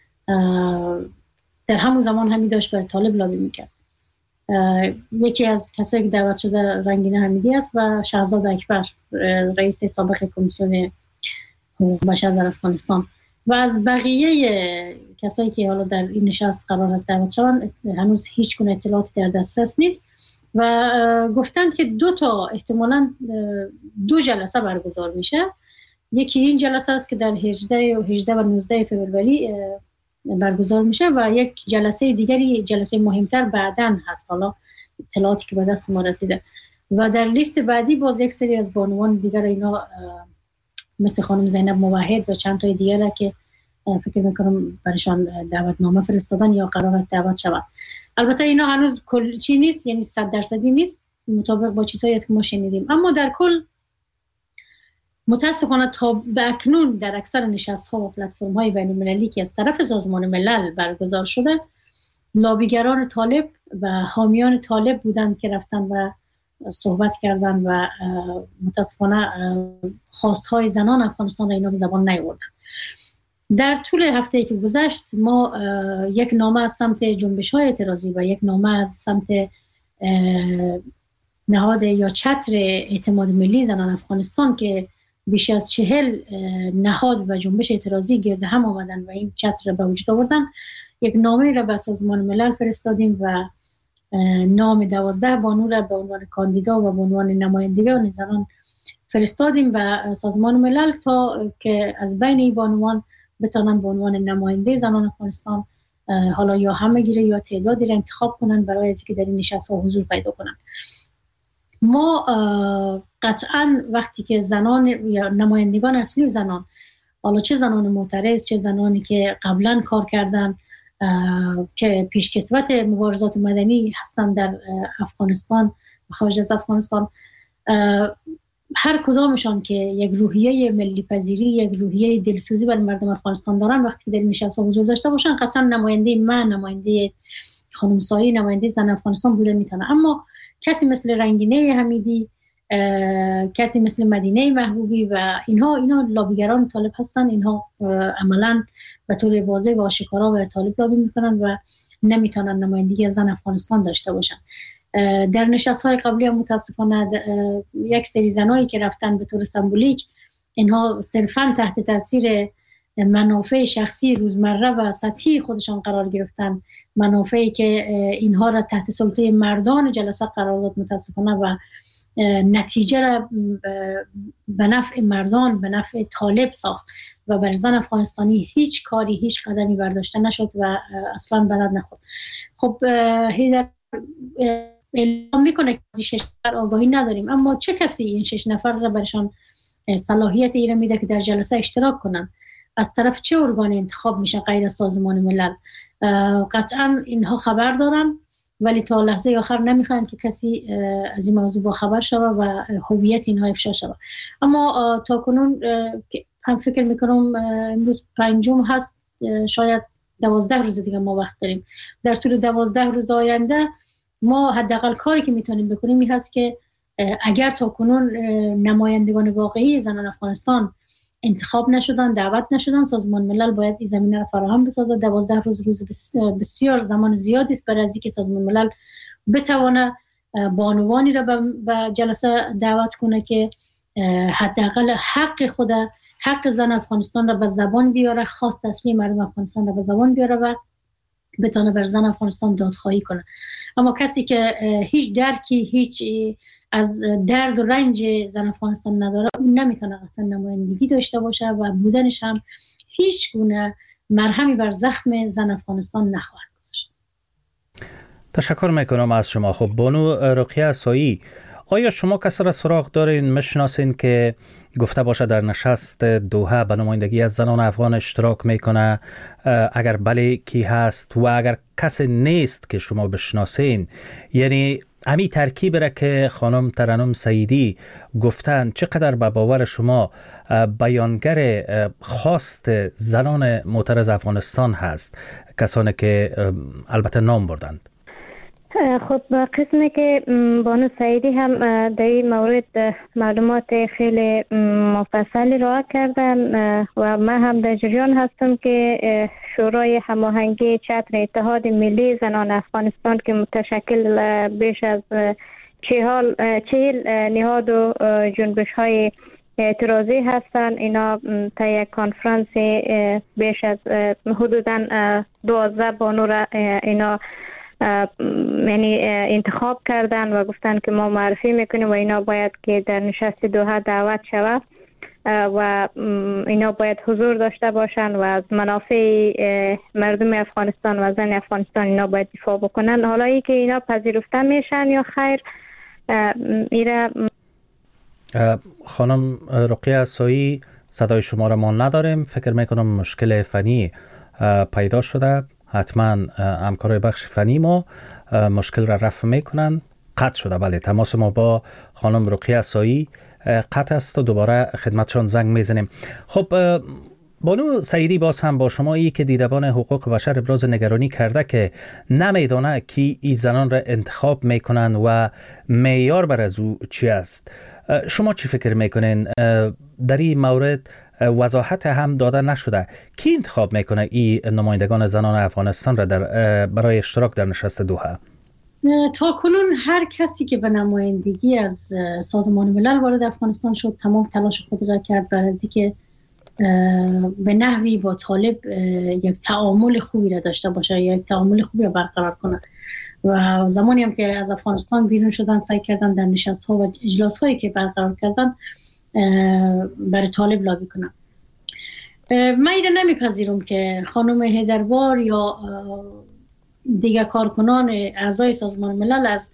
در همون زمان همی داشت برای طالب لابی میکرد. یکی از کسایی که دعوت شده رنگینه حمیدی است و شهزاد اکبر، رئیس سابق کمیسیون حقوق بشر در افغانستان. و از بقیه کسایی که حالا در این نشست قرار هست دعوت شوند هنوز هیچ گونه اطلاعاتی در دسترس نیست و گفتند که احتمالاً 2 جلسه برگزار میشه. یکی این جلسه است که در 18 و 19 فوریه برگزار میشه و یک جلسه دیگری، جلسه مهمتر بعداً هست، حالا اطلاعاتی که به دست ما رسیده. و در لیست بعدی باز یک سری از بانوان دیگر اینا مثل خانم زینب موحد و چند تای دیگر که فکر میکنم برایشان دعوتنامه فرستادن یا قرار است دعوت شود. البته اینا هنوز کلی نیست، یعنی 100% نیست، مطابق با چیزایی است که ما شنیدیم. اما در کل متاسفانه تا به اکنون در اکثر نشست‌ها و پلتفرم‌های بین‌المللی که از طرف سازمان ملل برگزار شده، لابیگران طالب و حامیان طالب بودند که رفتن و صحبت کردن و متاسفانه خواستهای زنان افغانستان اینا به زبان نیاوردن. در طول هفته‌ای که گذشت ما یک نامه از سمت جنبش‌های اعتراضی و یک نامه از سمت نهاد یا چتر اعتماد ملی زنان افغانستان که بیش از 40 نهاد و جنبش اعتراضی گرد هم آمدن و این چتر را به وجود آوردن، یک نامه را به سازمان ملل فرستادیم و نام 12 بانو را به عنوان کاندیدا و به عنوان نمایندگان زنان فرستادیم و سازمان ملل تا که از بین این بانوان بتونن به عنوان نماینده زنان افغانستان حالا یا همه گیره یا تعدادی را انتخاب کنن برای از که در این نشست‌ها حضور پیدا کنن. ما قطعاً وقتی که زنان یا نمایندگان اصلی زنان، حالا چه زنان معترض چه زنانی که قبلا کار کردن که پیشکسوت مبارزات مدنی هستن در افغانستان و خارج از افغانستان، هر کدامشان که یک روحیه ملی پذیری، یک روحیه دلسوزی برای مردم افغانستان دارن، وقتی که در این نشست‌ها حضور داشته باشن قطعا نماینده من، نماینده خانم سایی، نماینده زن افغانستان بوده میتونه. اما کسی مثل رنگینه حمیدی، کسی مثل مدینه محبوبی و اینها لابیگران طالب هستن. اینها عملاً به طور واضح و آشکارا به طالب لابی میکنن و نمیتونن نمایندگی زن افغانستان داشته باشن. در نشست‌های قبلی هم متاسفانه یک سری زنایی که رفتن به طور سمبولیک، اینها صرفاً تحت تاثیر منافع شخصی روزمره و سطحی خودشان قرار گرفتن، منافعی که اینها را تحت سلطه مردان جلسه قرار داد متاسفانه و نتیجه را به نفع مردان، به نفع طالب ساخت و بر زن افغانستانی هیچ کاری، هیچ قدمی برداشته نشد و اصلا بدد نخورد. خب هیدر اعلام میکنه که از 6 نفر آگاهی نداریم، اما چه کسی این 6 نفر را برشان صلاحیت ایره میده که در جلسه اشتراک کنن؟ از طرف چه ارگان انتخاب میشه غیر از سازمان ملل؟ قطعا اینها خبر دارن ولی تا لحظه آخر نمیخوان که کسی از این موضوع با خبر شود و هویت اینها افشا شود. اما تا کنون هم فکر میکنم امروز 5 هست، شاید 12 روز دیگه ما وقت داریم. در طول 12 روز آینده ما حداقل کاری که میتونیم بکنیم این هست که اگر تا کنون نمایندگان واقعی زنان افغانستان انتخاب نشدن، دعوت نشدن، سازمان ملل باید این زمینه را فراهم بسازد. 12 روز بسیار زمان زیادی است برای اینکه سازمان ملل بتوانه بانوانی را به جلسه دعوت کنه که حداقل حق زن افغانستان را به زبان بیاره، خواست اصلی مردم افغانستان را به زبان بیاره و بتونه بر زن افغانستان دادخواهی کنه. اما کسی که هیچ درکی، هیچ از درد و رنج زن افغانستان نداره، اون نمیتونه قطعا نمایندگی داشته باشه و بودنش هم هیچ گونه مرهمی بر زخم زن افغانستان نخواهد گذاشت. تشکر میکنم از شما. خب بانو رقیه عصایی، آیا شما کسی را سراغ دارین، میشناسین که گفته باشه در نشست دوحه به نمایندگی از زنان افغان اشتراک میکنه؟ اگر بله کی هست؟ و اگر کسی نیست که شما بشناسین، یعنی امی ترکیب را که خانم ترنم سعیدی گفتن چقدر به باور شما بیانگر خواست زنان معترض افغانستان هست، کسانی که البته نام بردند؟ خب قسمی که بانو سعیدی هم در این مورد معلومات خیلی مفصلی را کردن و من هم در جریان هستم که شورای هماهنگی چتر اتحاد ملی زنان افغانستان که متشکل بیش از 40 نهاد و جنبش های اعتراضی هستند، اینا تا یک کانفرانس بیش از حدوداً 12 بانو را اینا یعنی انتخاب کردن و گفتن که ما معرفی میکنیم و اینا باید که در نشست دوحه دعوت شود و اینا باید حضور داشته باشن و از منافع مردم افغانستان و زن افغانستان اینا باید دفاع بکنن. حالا ای که اینا پذیرفته میشن یا خیر ایره. خانم رقیه عصایی، صدای شما را ما نداریم، فکر میکنم مشکل فنی پیدا شده. حتما همکارای بخش فنی ما مشکل را رفع میکنن. قطع شده، بله، تماس ما با خانم رقیه عصایی قطع است و دوباره خدمتشان زنگ میزنیم. خب بانو سعیدی، باز هم با شما ای که دیدبان حقوق بشر ابراز نگرانی کرده که نمیدانه کی این زنان را انتخاب میکنن و معیار بر از او چی است، شما چی فکر میکنین؟ در این مورد وضاحت هم داده نشده. کی انتخاب میکنه این نمایندگان زنان افغانستان را برای اشتراک در نشست دوحه؟ تا کنون هر کسی که به نمایندگی از سازمان ملل وارد افغانستان شد تمام تلاش خود را کرد برای اینکه به نحوی با طالب یک تعامل خوبی را داشته باشه، یک تعامل خوبی را برقرار کنه و زمانی هم که از افغانستان بیرون شدن سعی کردن در نشست ها و اجلاس هایی که برقرار کردن برای طالب لابی کنن. من اینو نمیپذیرم که خانم هیدروار یا دیگر کارکنان اعضای سازمان ملل از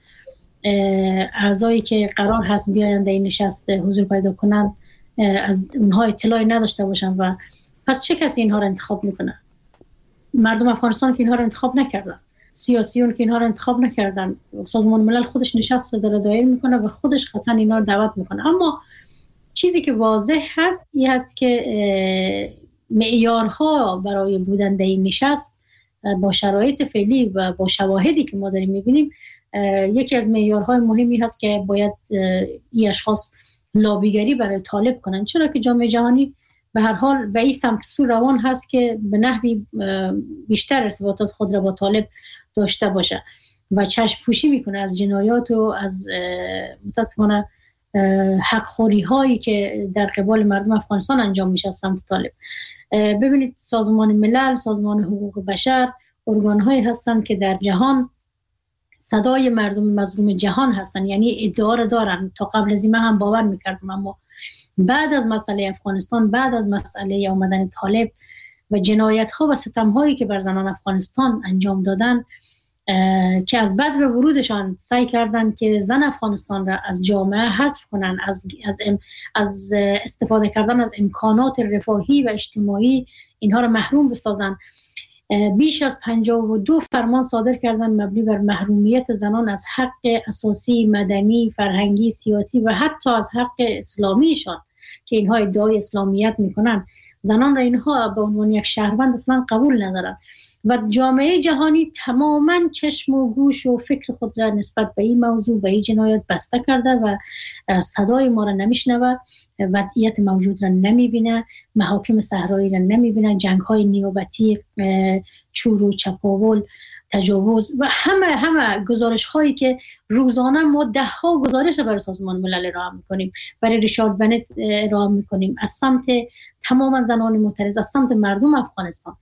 اعضایی که قرار هست بیاین در این نشست حضور پیدا کنن از اونها اطلاعی نداشته باشن و پس چه کسی اینها را انتخاب میکنه؟ مردم افغانستان که اینها را انتخاب نکردن، سیاسیون که اینها را انتخاب نکردن، سازمان ملل خودش نشست رو دایر میکنه و خودش قطعا اینها را دعوت میکنه. اما چیزی که واضح هست این هست که معیارها برای بودن در این نشست با شرایط فعلی و با شواهدی که ما داریم میبینیم یکی از معیارهای مهمی هست که باید این اشخاص لابیگری برای طالب کنن، چرا که جامعه جهانی به هر حال به این سمت سو روان هست که به نحوی بیشتر ارتباطات خود را با طالب داشته باشه و چشم پوشی میکنه از جنایات و از متاسفانه حق خوری هایی که در قبال مردم افغانستان انجام میشه از سمت طالب. ببینید سازمان ملل، سازمان حقوق بشر ارگان‌هایی هستند که در جهان صدای مردم مظلوم جهان هستند، یعنی ادعا را دارن. تا قبل از این من هم باور میکردم، اما بعد از مسئله افغانستان، بعد از مسئله آمدن طالب و جنایت‌ها و ستم‌هایی که بر زنان افغانستان انجام دادن، که از بعد به ورودشان سعی کردن که زن افغانستان را از جامعه حذف کنن، از استفاده کردن از امکانات رفاهی و اجتماعی اینها را محروم بسازن. بیش از 52 فرمان صادر کردن مبنی بر محرومیت زنان از حق اساسی مدنی، فرهنگی، سیاسی و حتی از حق اسلامیشان که اینها ادعای اسلامیت میکنن. زنان را اینها به عنوان یک شهروند اصلا قبول ندارن و جامعه جهانی تماما چشم و گوش و فکر خود را نسبت به این موضوع، به این جنایت بسته کرده و صدای ما را نمیشنوه، وضعیت موجود را نمیبینه، محاکم صحرایی را نمیبینه، جنگ‌های نیابتی، چور و چپاول، تجاوز و همه گزارش‌هایی که روزانه ما ده‌ها گزارش برای سازمان ملل ارائه می‌کنیم، برای ریچارد بنت ارائه می‌کنیم از سمت تماما زنان معترض، از سمت مردم افغانستان.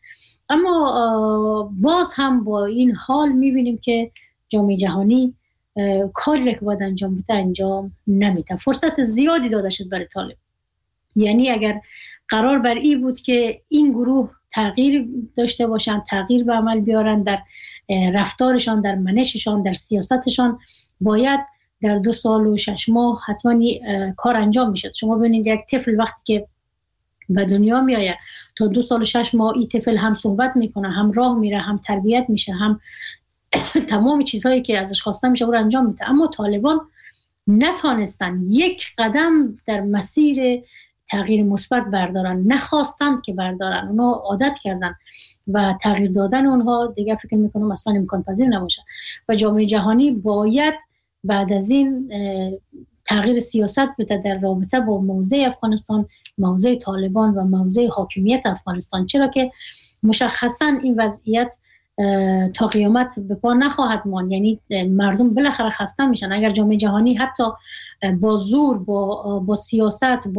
اما باز هم با این حال می‌بینیم که جامعه جهانی کاری که باید انجام بده انجام نمیده. فرصت زیادی داده شد برای طالب. یعنی اگر قرار بر این بود که این گروه تغییر داشته باشند، تغییر به عمل بیارن در رفتارشان، در منششان، در سیاستشان، باید در 2 سال و 6 ماه حتما کار انجام میشد. شما ببینید یک طفل وقتی که به دنیا میآید تا 2 سال و 6 ماه این طفل هم صحبت میکنه، هم راه میره، هم تربیت میشه، هم تمام چیزهایی که ازش خواسته میشه او رو انجام میده. اما طالبان نتانستن یک قدم در مسیر تغییر مثبت بردارن، نخواستند که بردارن، اونا عادت کردن و تغییر دادن اونها دیگه فکر میکنم اصلا امکان پذیر نباشه و جامعه جهانی باید بعد از این تغییر سیاست بده در رابطه با موضع افغانستان، موضع طالبان و موضع حاکمیت افغانستان، چرا که مشخصا این وضعیت تا قیامت به پا نخواهد ماند. یعنی مردم بالاخره خسته میشن. اگر جامعه جهانی حتی با زور، با سیاست،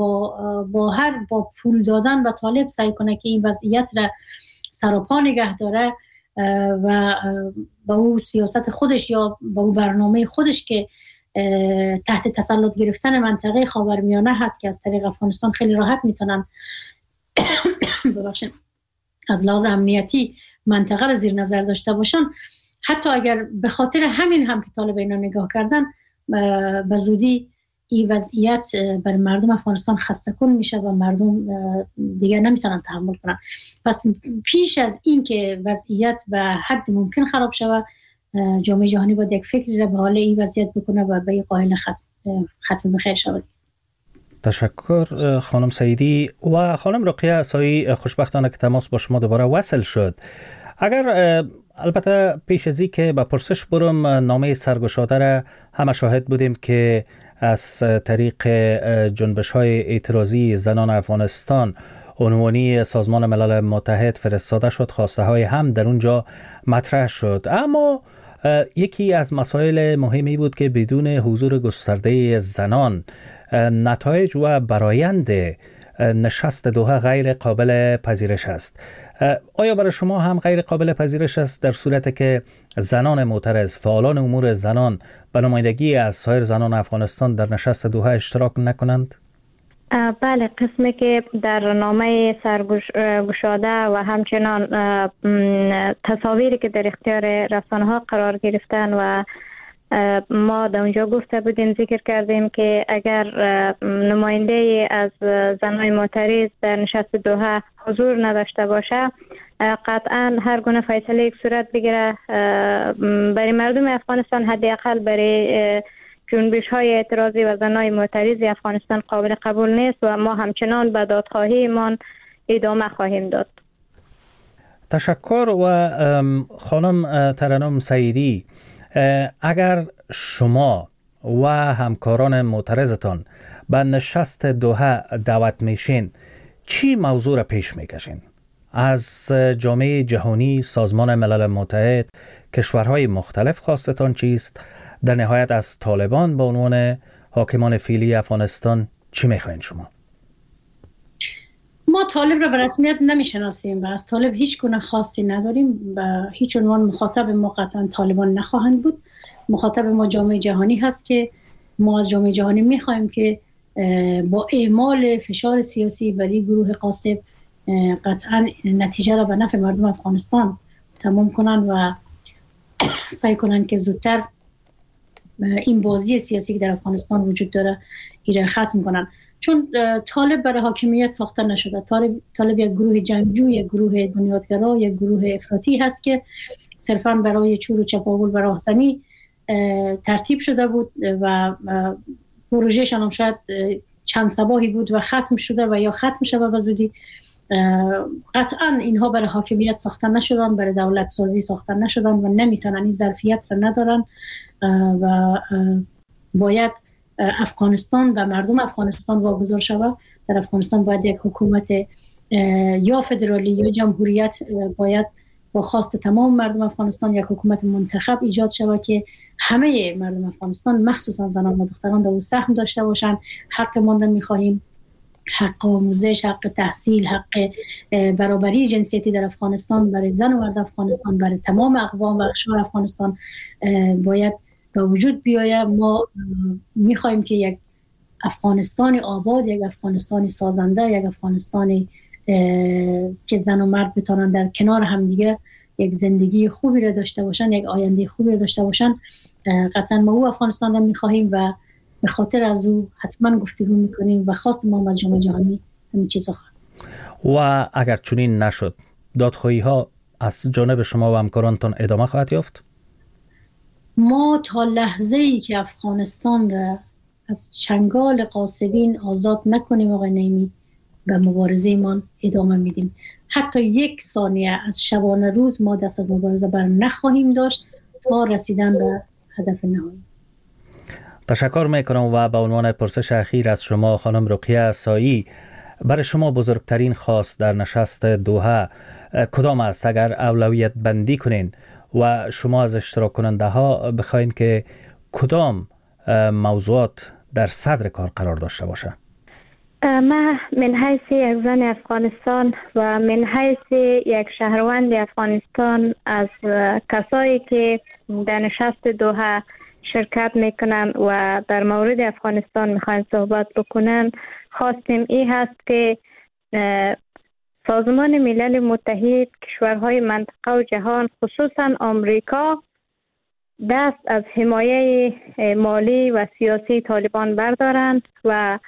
با پول دادن به طالب سعی کنه که این وضعیت را سراپا نگه داره و با او سیاست خودش یا با او برنامه خودش که تحت تسلط گرفتن منطقه خاورمیانه هست که از طریق افغانستان خیلی راحت میتونن ببخشید از لحاظ امنیتی منطقه را زیر نظر داشته باشن، حتی اگر به خاطر همین هم که طالب اینا نگاه کردن به زودی این وضعیت بر مردم افغانستان خسته کن میشه و مردم دیگه نمیتونن تحمل کنن. پس پیش از این که وضعیت به حد ممکن خراب شود، جامعه جهانی باید یک فکری را به حال این وضعیت بکنه و به قائل ختم بخیر شود. تشکر خانم سعیدی. و خانم رقیه عصایی، خوشبختانه که تماس با شما دوباره وصل شد. اگر البته پیش از این که به پرسش برم، نامه سرگشاده را همه شاهد بودیم که از طریق جنبش‌های اعتراضی زنان افغانستان عنوانی سازمان ملل متحد فرستاده شد، خواسته های هم در اونجا مطرح شد. اما یکی از مسائل مهمی بود که بدون حضور گسترده زنان نتایج و برآیند نشست دوحه غیر قابل پذیرش است. آیا برای شما هم غیر قابل پذیرش است در صورتی که زنان معترض، فعالان امور زنان به نمایندگی از سایر زنان افغانستان در نشست دوحه اشتراک نکنند؟ بله، قسمی که در نامه سرگشاده و همچنان تصاویری که در اختیار رسانه‌ها قرار گرفتن و ما در اونجا گفته بودیم، ذکر کردیم که اگر نماینده از زنان معترض در نشست دوحه حضور نداشته باشه، قطعا هر گونه فیصله یک صورت بگیره برای مردم افغانستان، حداقل برای جنبش های اعتراضی و زنان معترض افغانستان قابل قبول نیست و ما همچنان به دادخواهی ایمان ادامه خواهیم داد. تشکر. و خانم ترنم سعیدی، اگر شما و همکاران معترضتان به نشست دوحه دعوت میشین، چی موضوع را پیش میکشین؟ از جامعه جهانی، سازمان ملل متحد، کشورهای مختلف خواستتان چیست؟ در نهایت از طالبان به عنوان حاکمان فعلی افغانستان چی میخواین شما؟ ما طالب را به رسمیت نمیشناسیم و از طالب هیچ گونه خاصی نداریم و هیچ عنوان مخاطب ما قطعا طالبان نخواهند بود. مخاطب ما جامعه جهانی هست که ما از جامعه جهانی میخوایم که با اعمال فشار سیاسی بر گروه قاصب قطعا نتیجه را به نفع مردم افغانستان تمام کنن و سعی کنن که زودتر این بازی سیاسی که در افغانستان وجود داره ایره ختم کنن. چون طالب برای حاکمیت ساخته نشده. طالب یک گروه جنگجو، یک گروه بنیادگرا، یک گروه افراطی هست که صرفاً برای چور و چپاول و راهزنی ترتیب شده بود و پروژهشان هم شاید چند صباحی بود و ختم شده و یا ختم شده به زودی. قطعاً اینها برای حاکمیت ساخته نشدن، برای دولت سازی ساخته نشدن و نمیتونن، این ظرفیت را ندارن و باید افغانستان و مردم افغانستان واگذار شود. در افغانستان باید یک حکومت یا فدرالی یا جمهوریت باید با خواست تمام مردم افغانستان یک حکومت منتخب ایجاد شود که همه مردم افغانستان مخصوصا زنان و دختران در سهم داشته باشند. حق ما می‌خواهیم، حق آموزش، حق تحصیل، حق برابری جنسیتی در افغانستان برای زن و مرد افغانستان، برای تمام اقوام و اقشار افغانستان باید به وجود بیاید. ما می‌خواهیم که یک افغانستان آباد، یک افغانستان سازنده، یک افغانستانی که زن و مرد بتونن در کنار همدیگه یک زندگی خوبی را داشته باشن، یک آینده خوبی را داشته باشن. قطعا ما او افغانستان را می‌خواهیم و به خاطر از او حتما گفتگو می‌کنیم و خواست ما از جامعه جهانی همین چیزا خواهد. و اگر چنین نشد، دادخواهی‌ها از جانب شما و همکارانتان ادامه خواهد یافت؟ ما تا لحظه‌ای که افغانستان را از چنگال غاصبین آزاد نکنیم آقای نعیمی به مبارزه ما ادامه میدیم. حتی یک ثانیه از شبانه روز ما دست از مبارزه بر نخواهیم داشت تا رسیدن به هدف نهایی. تشکر میکنم و به عنوان پرسش اخیر از شما خانم رقیه سایی، برای شما بزرگترین خواست در نشست دوحه کدام است؟ اگر اولویت بندی کنین و شما از اشتراک کننده ها بخواین که کدام موضوعات در صدر کار قرار داشته باشه؟ من من حیث یک زن افغانستان و من حیث یک شهروند افغانستان از کسایی که در نشست دوحه شرکت میکنن و در مورد افغانستان میخواین صحبت بکنن، خواستیم این هست که سازمان ملل متحد، کشورهای منطقه و جهان خصوصا آمریکا دست از حمایه مالی و سیاسی طالبان بردارند و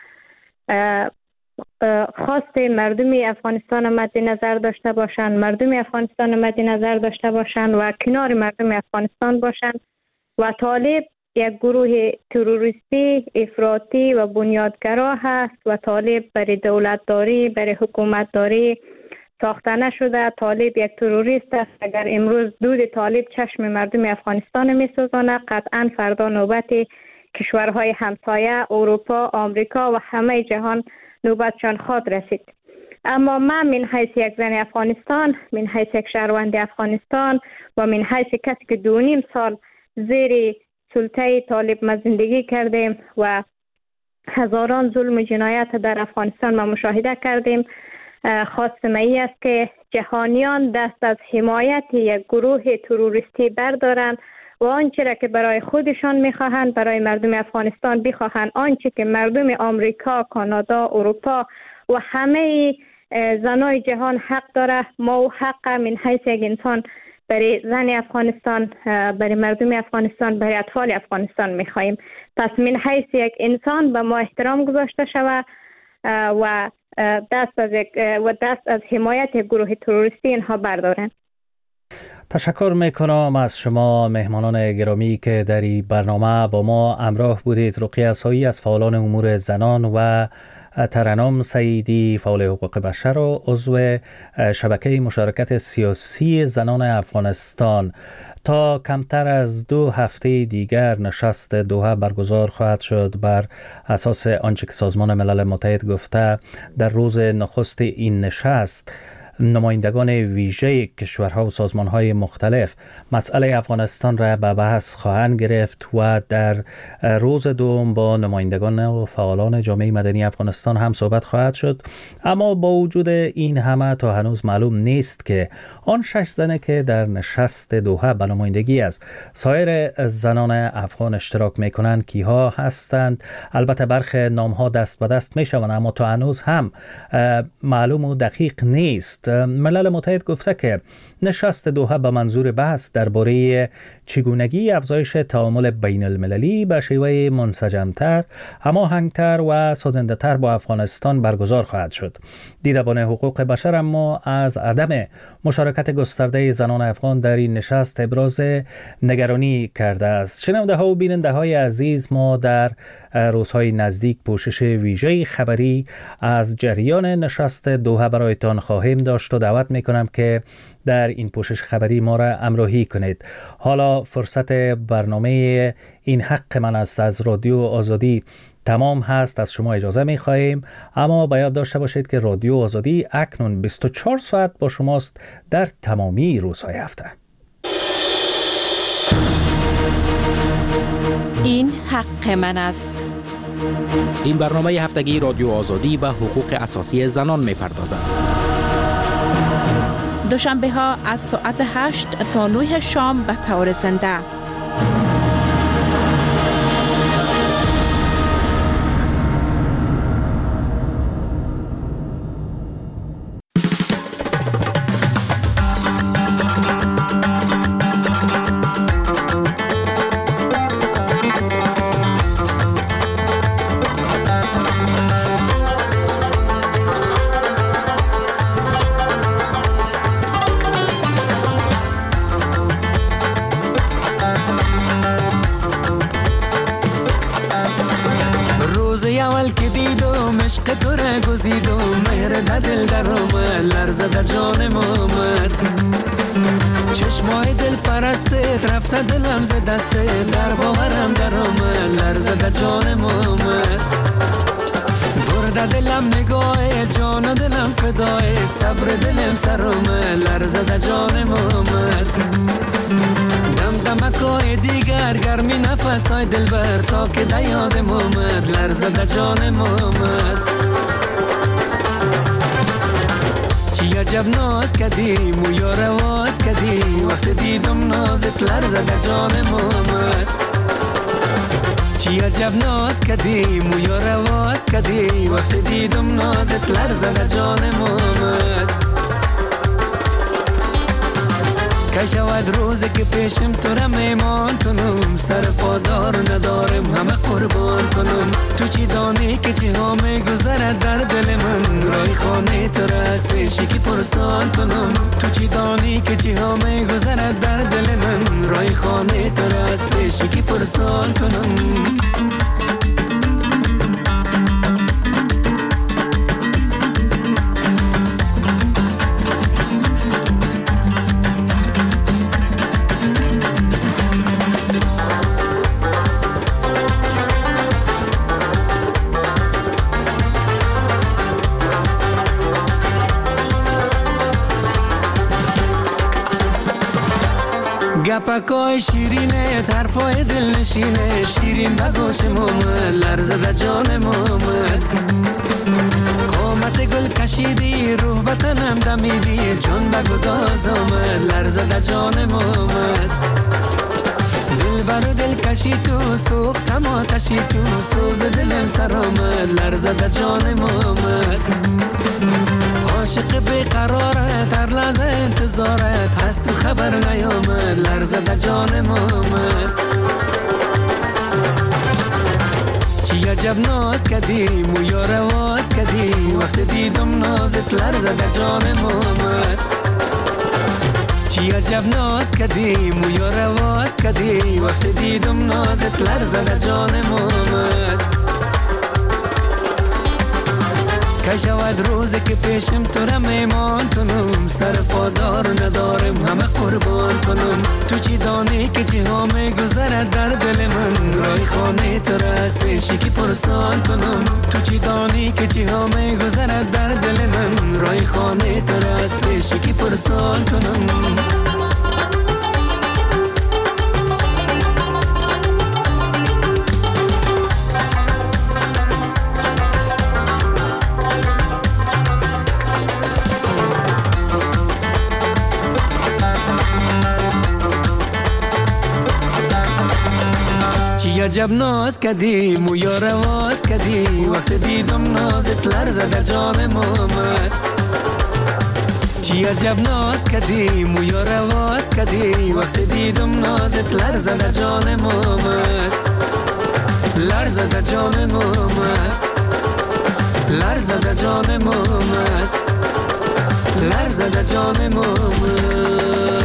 خواست مردم افغانستان مد نظر داشته باشند، مردم افغانستان مد نظر داشته باشند و کنار مردم افغانستان باشند و طالب یک گروه تروریستی، افراطی و بنیادگرا هست و طالب برای دولتداری، برای حکومتداری ساخته نشده. طالب یک تروریست است. اگر امروز دود طالب چشم مردم افغانستان می‌سوزاند، قطعا فردا نوبت کشورهای همسایه، اروپا، آمریکا و همه جهان نوبتشان خواهد رسید. اما من من حیث یک زن افغانستان، من حیث یک شهروند افغانستان و من حیث کسی که 2.5 سال زیر سلطه طالب ما زندگی کردیم و هزاران ظلم و جنایت در افغانستان ما مشاهده کردیم، خواست من است که جهانیان دست از حمایت یک گروه تروریستی بردارند و آنچه را که برای خودشان میخواهند برای مردم افغانستان بخواهند. آنچه که مردم آمریکا، کانادا، اروپا و همه زنای جهان حق داره، ما و حق من حیث یک انسان برای زن افغانستان، برای مردم افغانستان، برای اطفال افغانستان میخواهیم. پس من حیث یک انسان به ما احترام گذاشته شود و دست از حمایت گروه تروریستی اینها بردارند. تشکر میکنم از شما مهمانان گرامی که در این برنامه با ما همراه بودید. رقیه سایی از فعالان امور زنان و ترنم سعیدی فعال حقوق بشر و عضو شبکه مشارکت سیاسی زنان افغانستان. تا کمتر از 2 هفته دیگر نشست دوحه برگزار خواهد شد بر اساس آنچه که سازمان ملل متحد گفته. در روز نخست این نشست نمایندگان ویژه کشورها و سازمانهای مختلف مسئله افغانستان را به بحث خواهند گرفت و در روز دوم با نمایندگان و فعالان جامعه مدنی افغانستان هم صحبت خواهد شد. اما با وجود این همه تا هنوز معلوم نیست که آن 6 زنه که در نشست دوحه به نمایندگی از سایر زنان افغان اشتراک میکنند کیها هستند. البته برخی نامها دست به دست میشوند اما تا هنوز هم معلوم و دقیق نیست. ملل متحد گفته که نشست دوحه به منظور بحث درباره چگونگی افزایش تعامل بین المللی به شیوه منسجمتر، هماهنگتر و سازنده‌تر با افغانستان برگزار خواهد شد. دیدبان حقوق بشر اما از عدم مشارکت گسترده زنان افغان در این نشست ابراز نگرانی کرده است. شنونده ها و بیننده های عزیز، ما در روزهای نزدیک پوشش ویژه خبری از جریان نشست دوحه برایتان خواهیم داشت و دعوت میکنم که در این پوشش خبری ما را همراهی کنید. حالا فرصت برنامه این حق من است از رادیو آزادی تمام هست. از شما اجازه می خواهیم، اما باید داشته باشید که رادیو آزادی اکنون 24 ساعت با شماست در تمامی روزهای هفته. این حق من است. این برنامه هفتگی رادیو آزادی به حقوق اساسی زنان می پردازد. دوشنبه ها از ساعت 8 تا 9 شام به طور زنده. چشمای دل پرستت رفته دلم ز دسته در باورم در آمد لرزه در جانم آمد برده دلم نگاه جان و دلم فدای صبر دلم سر آمد لرزه در جانم آمد دم دمکای دیگر گرمی نفسای دل بر تا که در یادم آمد لرزه در جانم آمد چی عجب ناز کدی مویا رواز کدی وقت دیدم نازت لرزه در جانم آمد چی عجب ناز کدی مویا رواز کدی وقت دیدم نازت لرزه در جانم آمد که شود روزی که پیشم تو را میمان کنم سر پادار ندارم همه قربان کنم تو چی دانی که چی ها میگذرد در دل من رای خانه تو را از پیشی که پرسان کنم تو چی دانی که چی ها میگذرد در دل من رای خانه تو را از پیشی که پرسان کنم گپکای شیرینه طرفای دل نشینه شیرین بگوشم آمد لرزه در جانم آمد قامت گل کشیدی روح بطنم دمیدی جان بگو داز آمد لرزه در جانم آمد دل بر دل کشی تو سوختم آتشی تو سوز دلم سر آمد لرزه در جانم آمد عاشق بیقرارت هر لحظه انتظارت هست تو خبر نیامد لرزه در جانم آمد چی عجب ناز کدی مویا رواز کدی وقت دیدم نازت لرزه در جانم آمد چی عجب ناز کدی مویا رواز کدی وقت دیدم نازت لرزه در جانم آمد که شود روزی که پیشم تو را میمان کنم، سر پادار ندارم همه قربان کنم. تو چی دانی که چی ها میگذرد در دل من، رای خانه تو را از پیشی که پرسان کنم. تو چی دانی که چی ها میگذرد در دل من، رای خانه تو را از پیشی که پرسان کنم. عجب ناز کدی مویا رواز کدی، وقت دیدم نازت لرزه در جانم آمد. چی عجب ناز کدی مویا رواز کدی، وقت دیدم نازت لرزه در جانم آمد. لرزه در جانم آمد، لرزه در جانم آمد، لرزه در جانم آمد.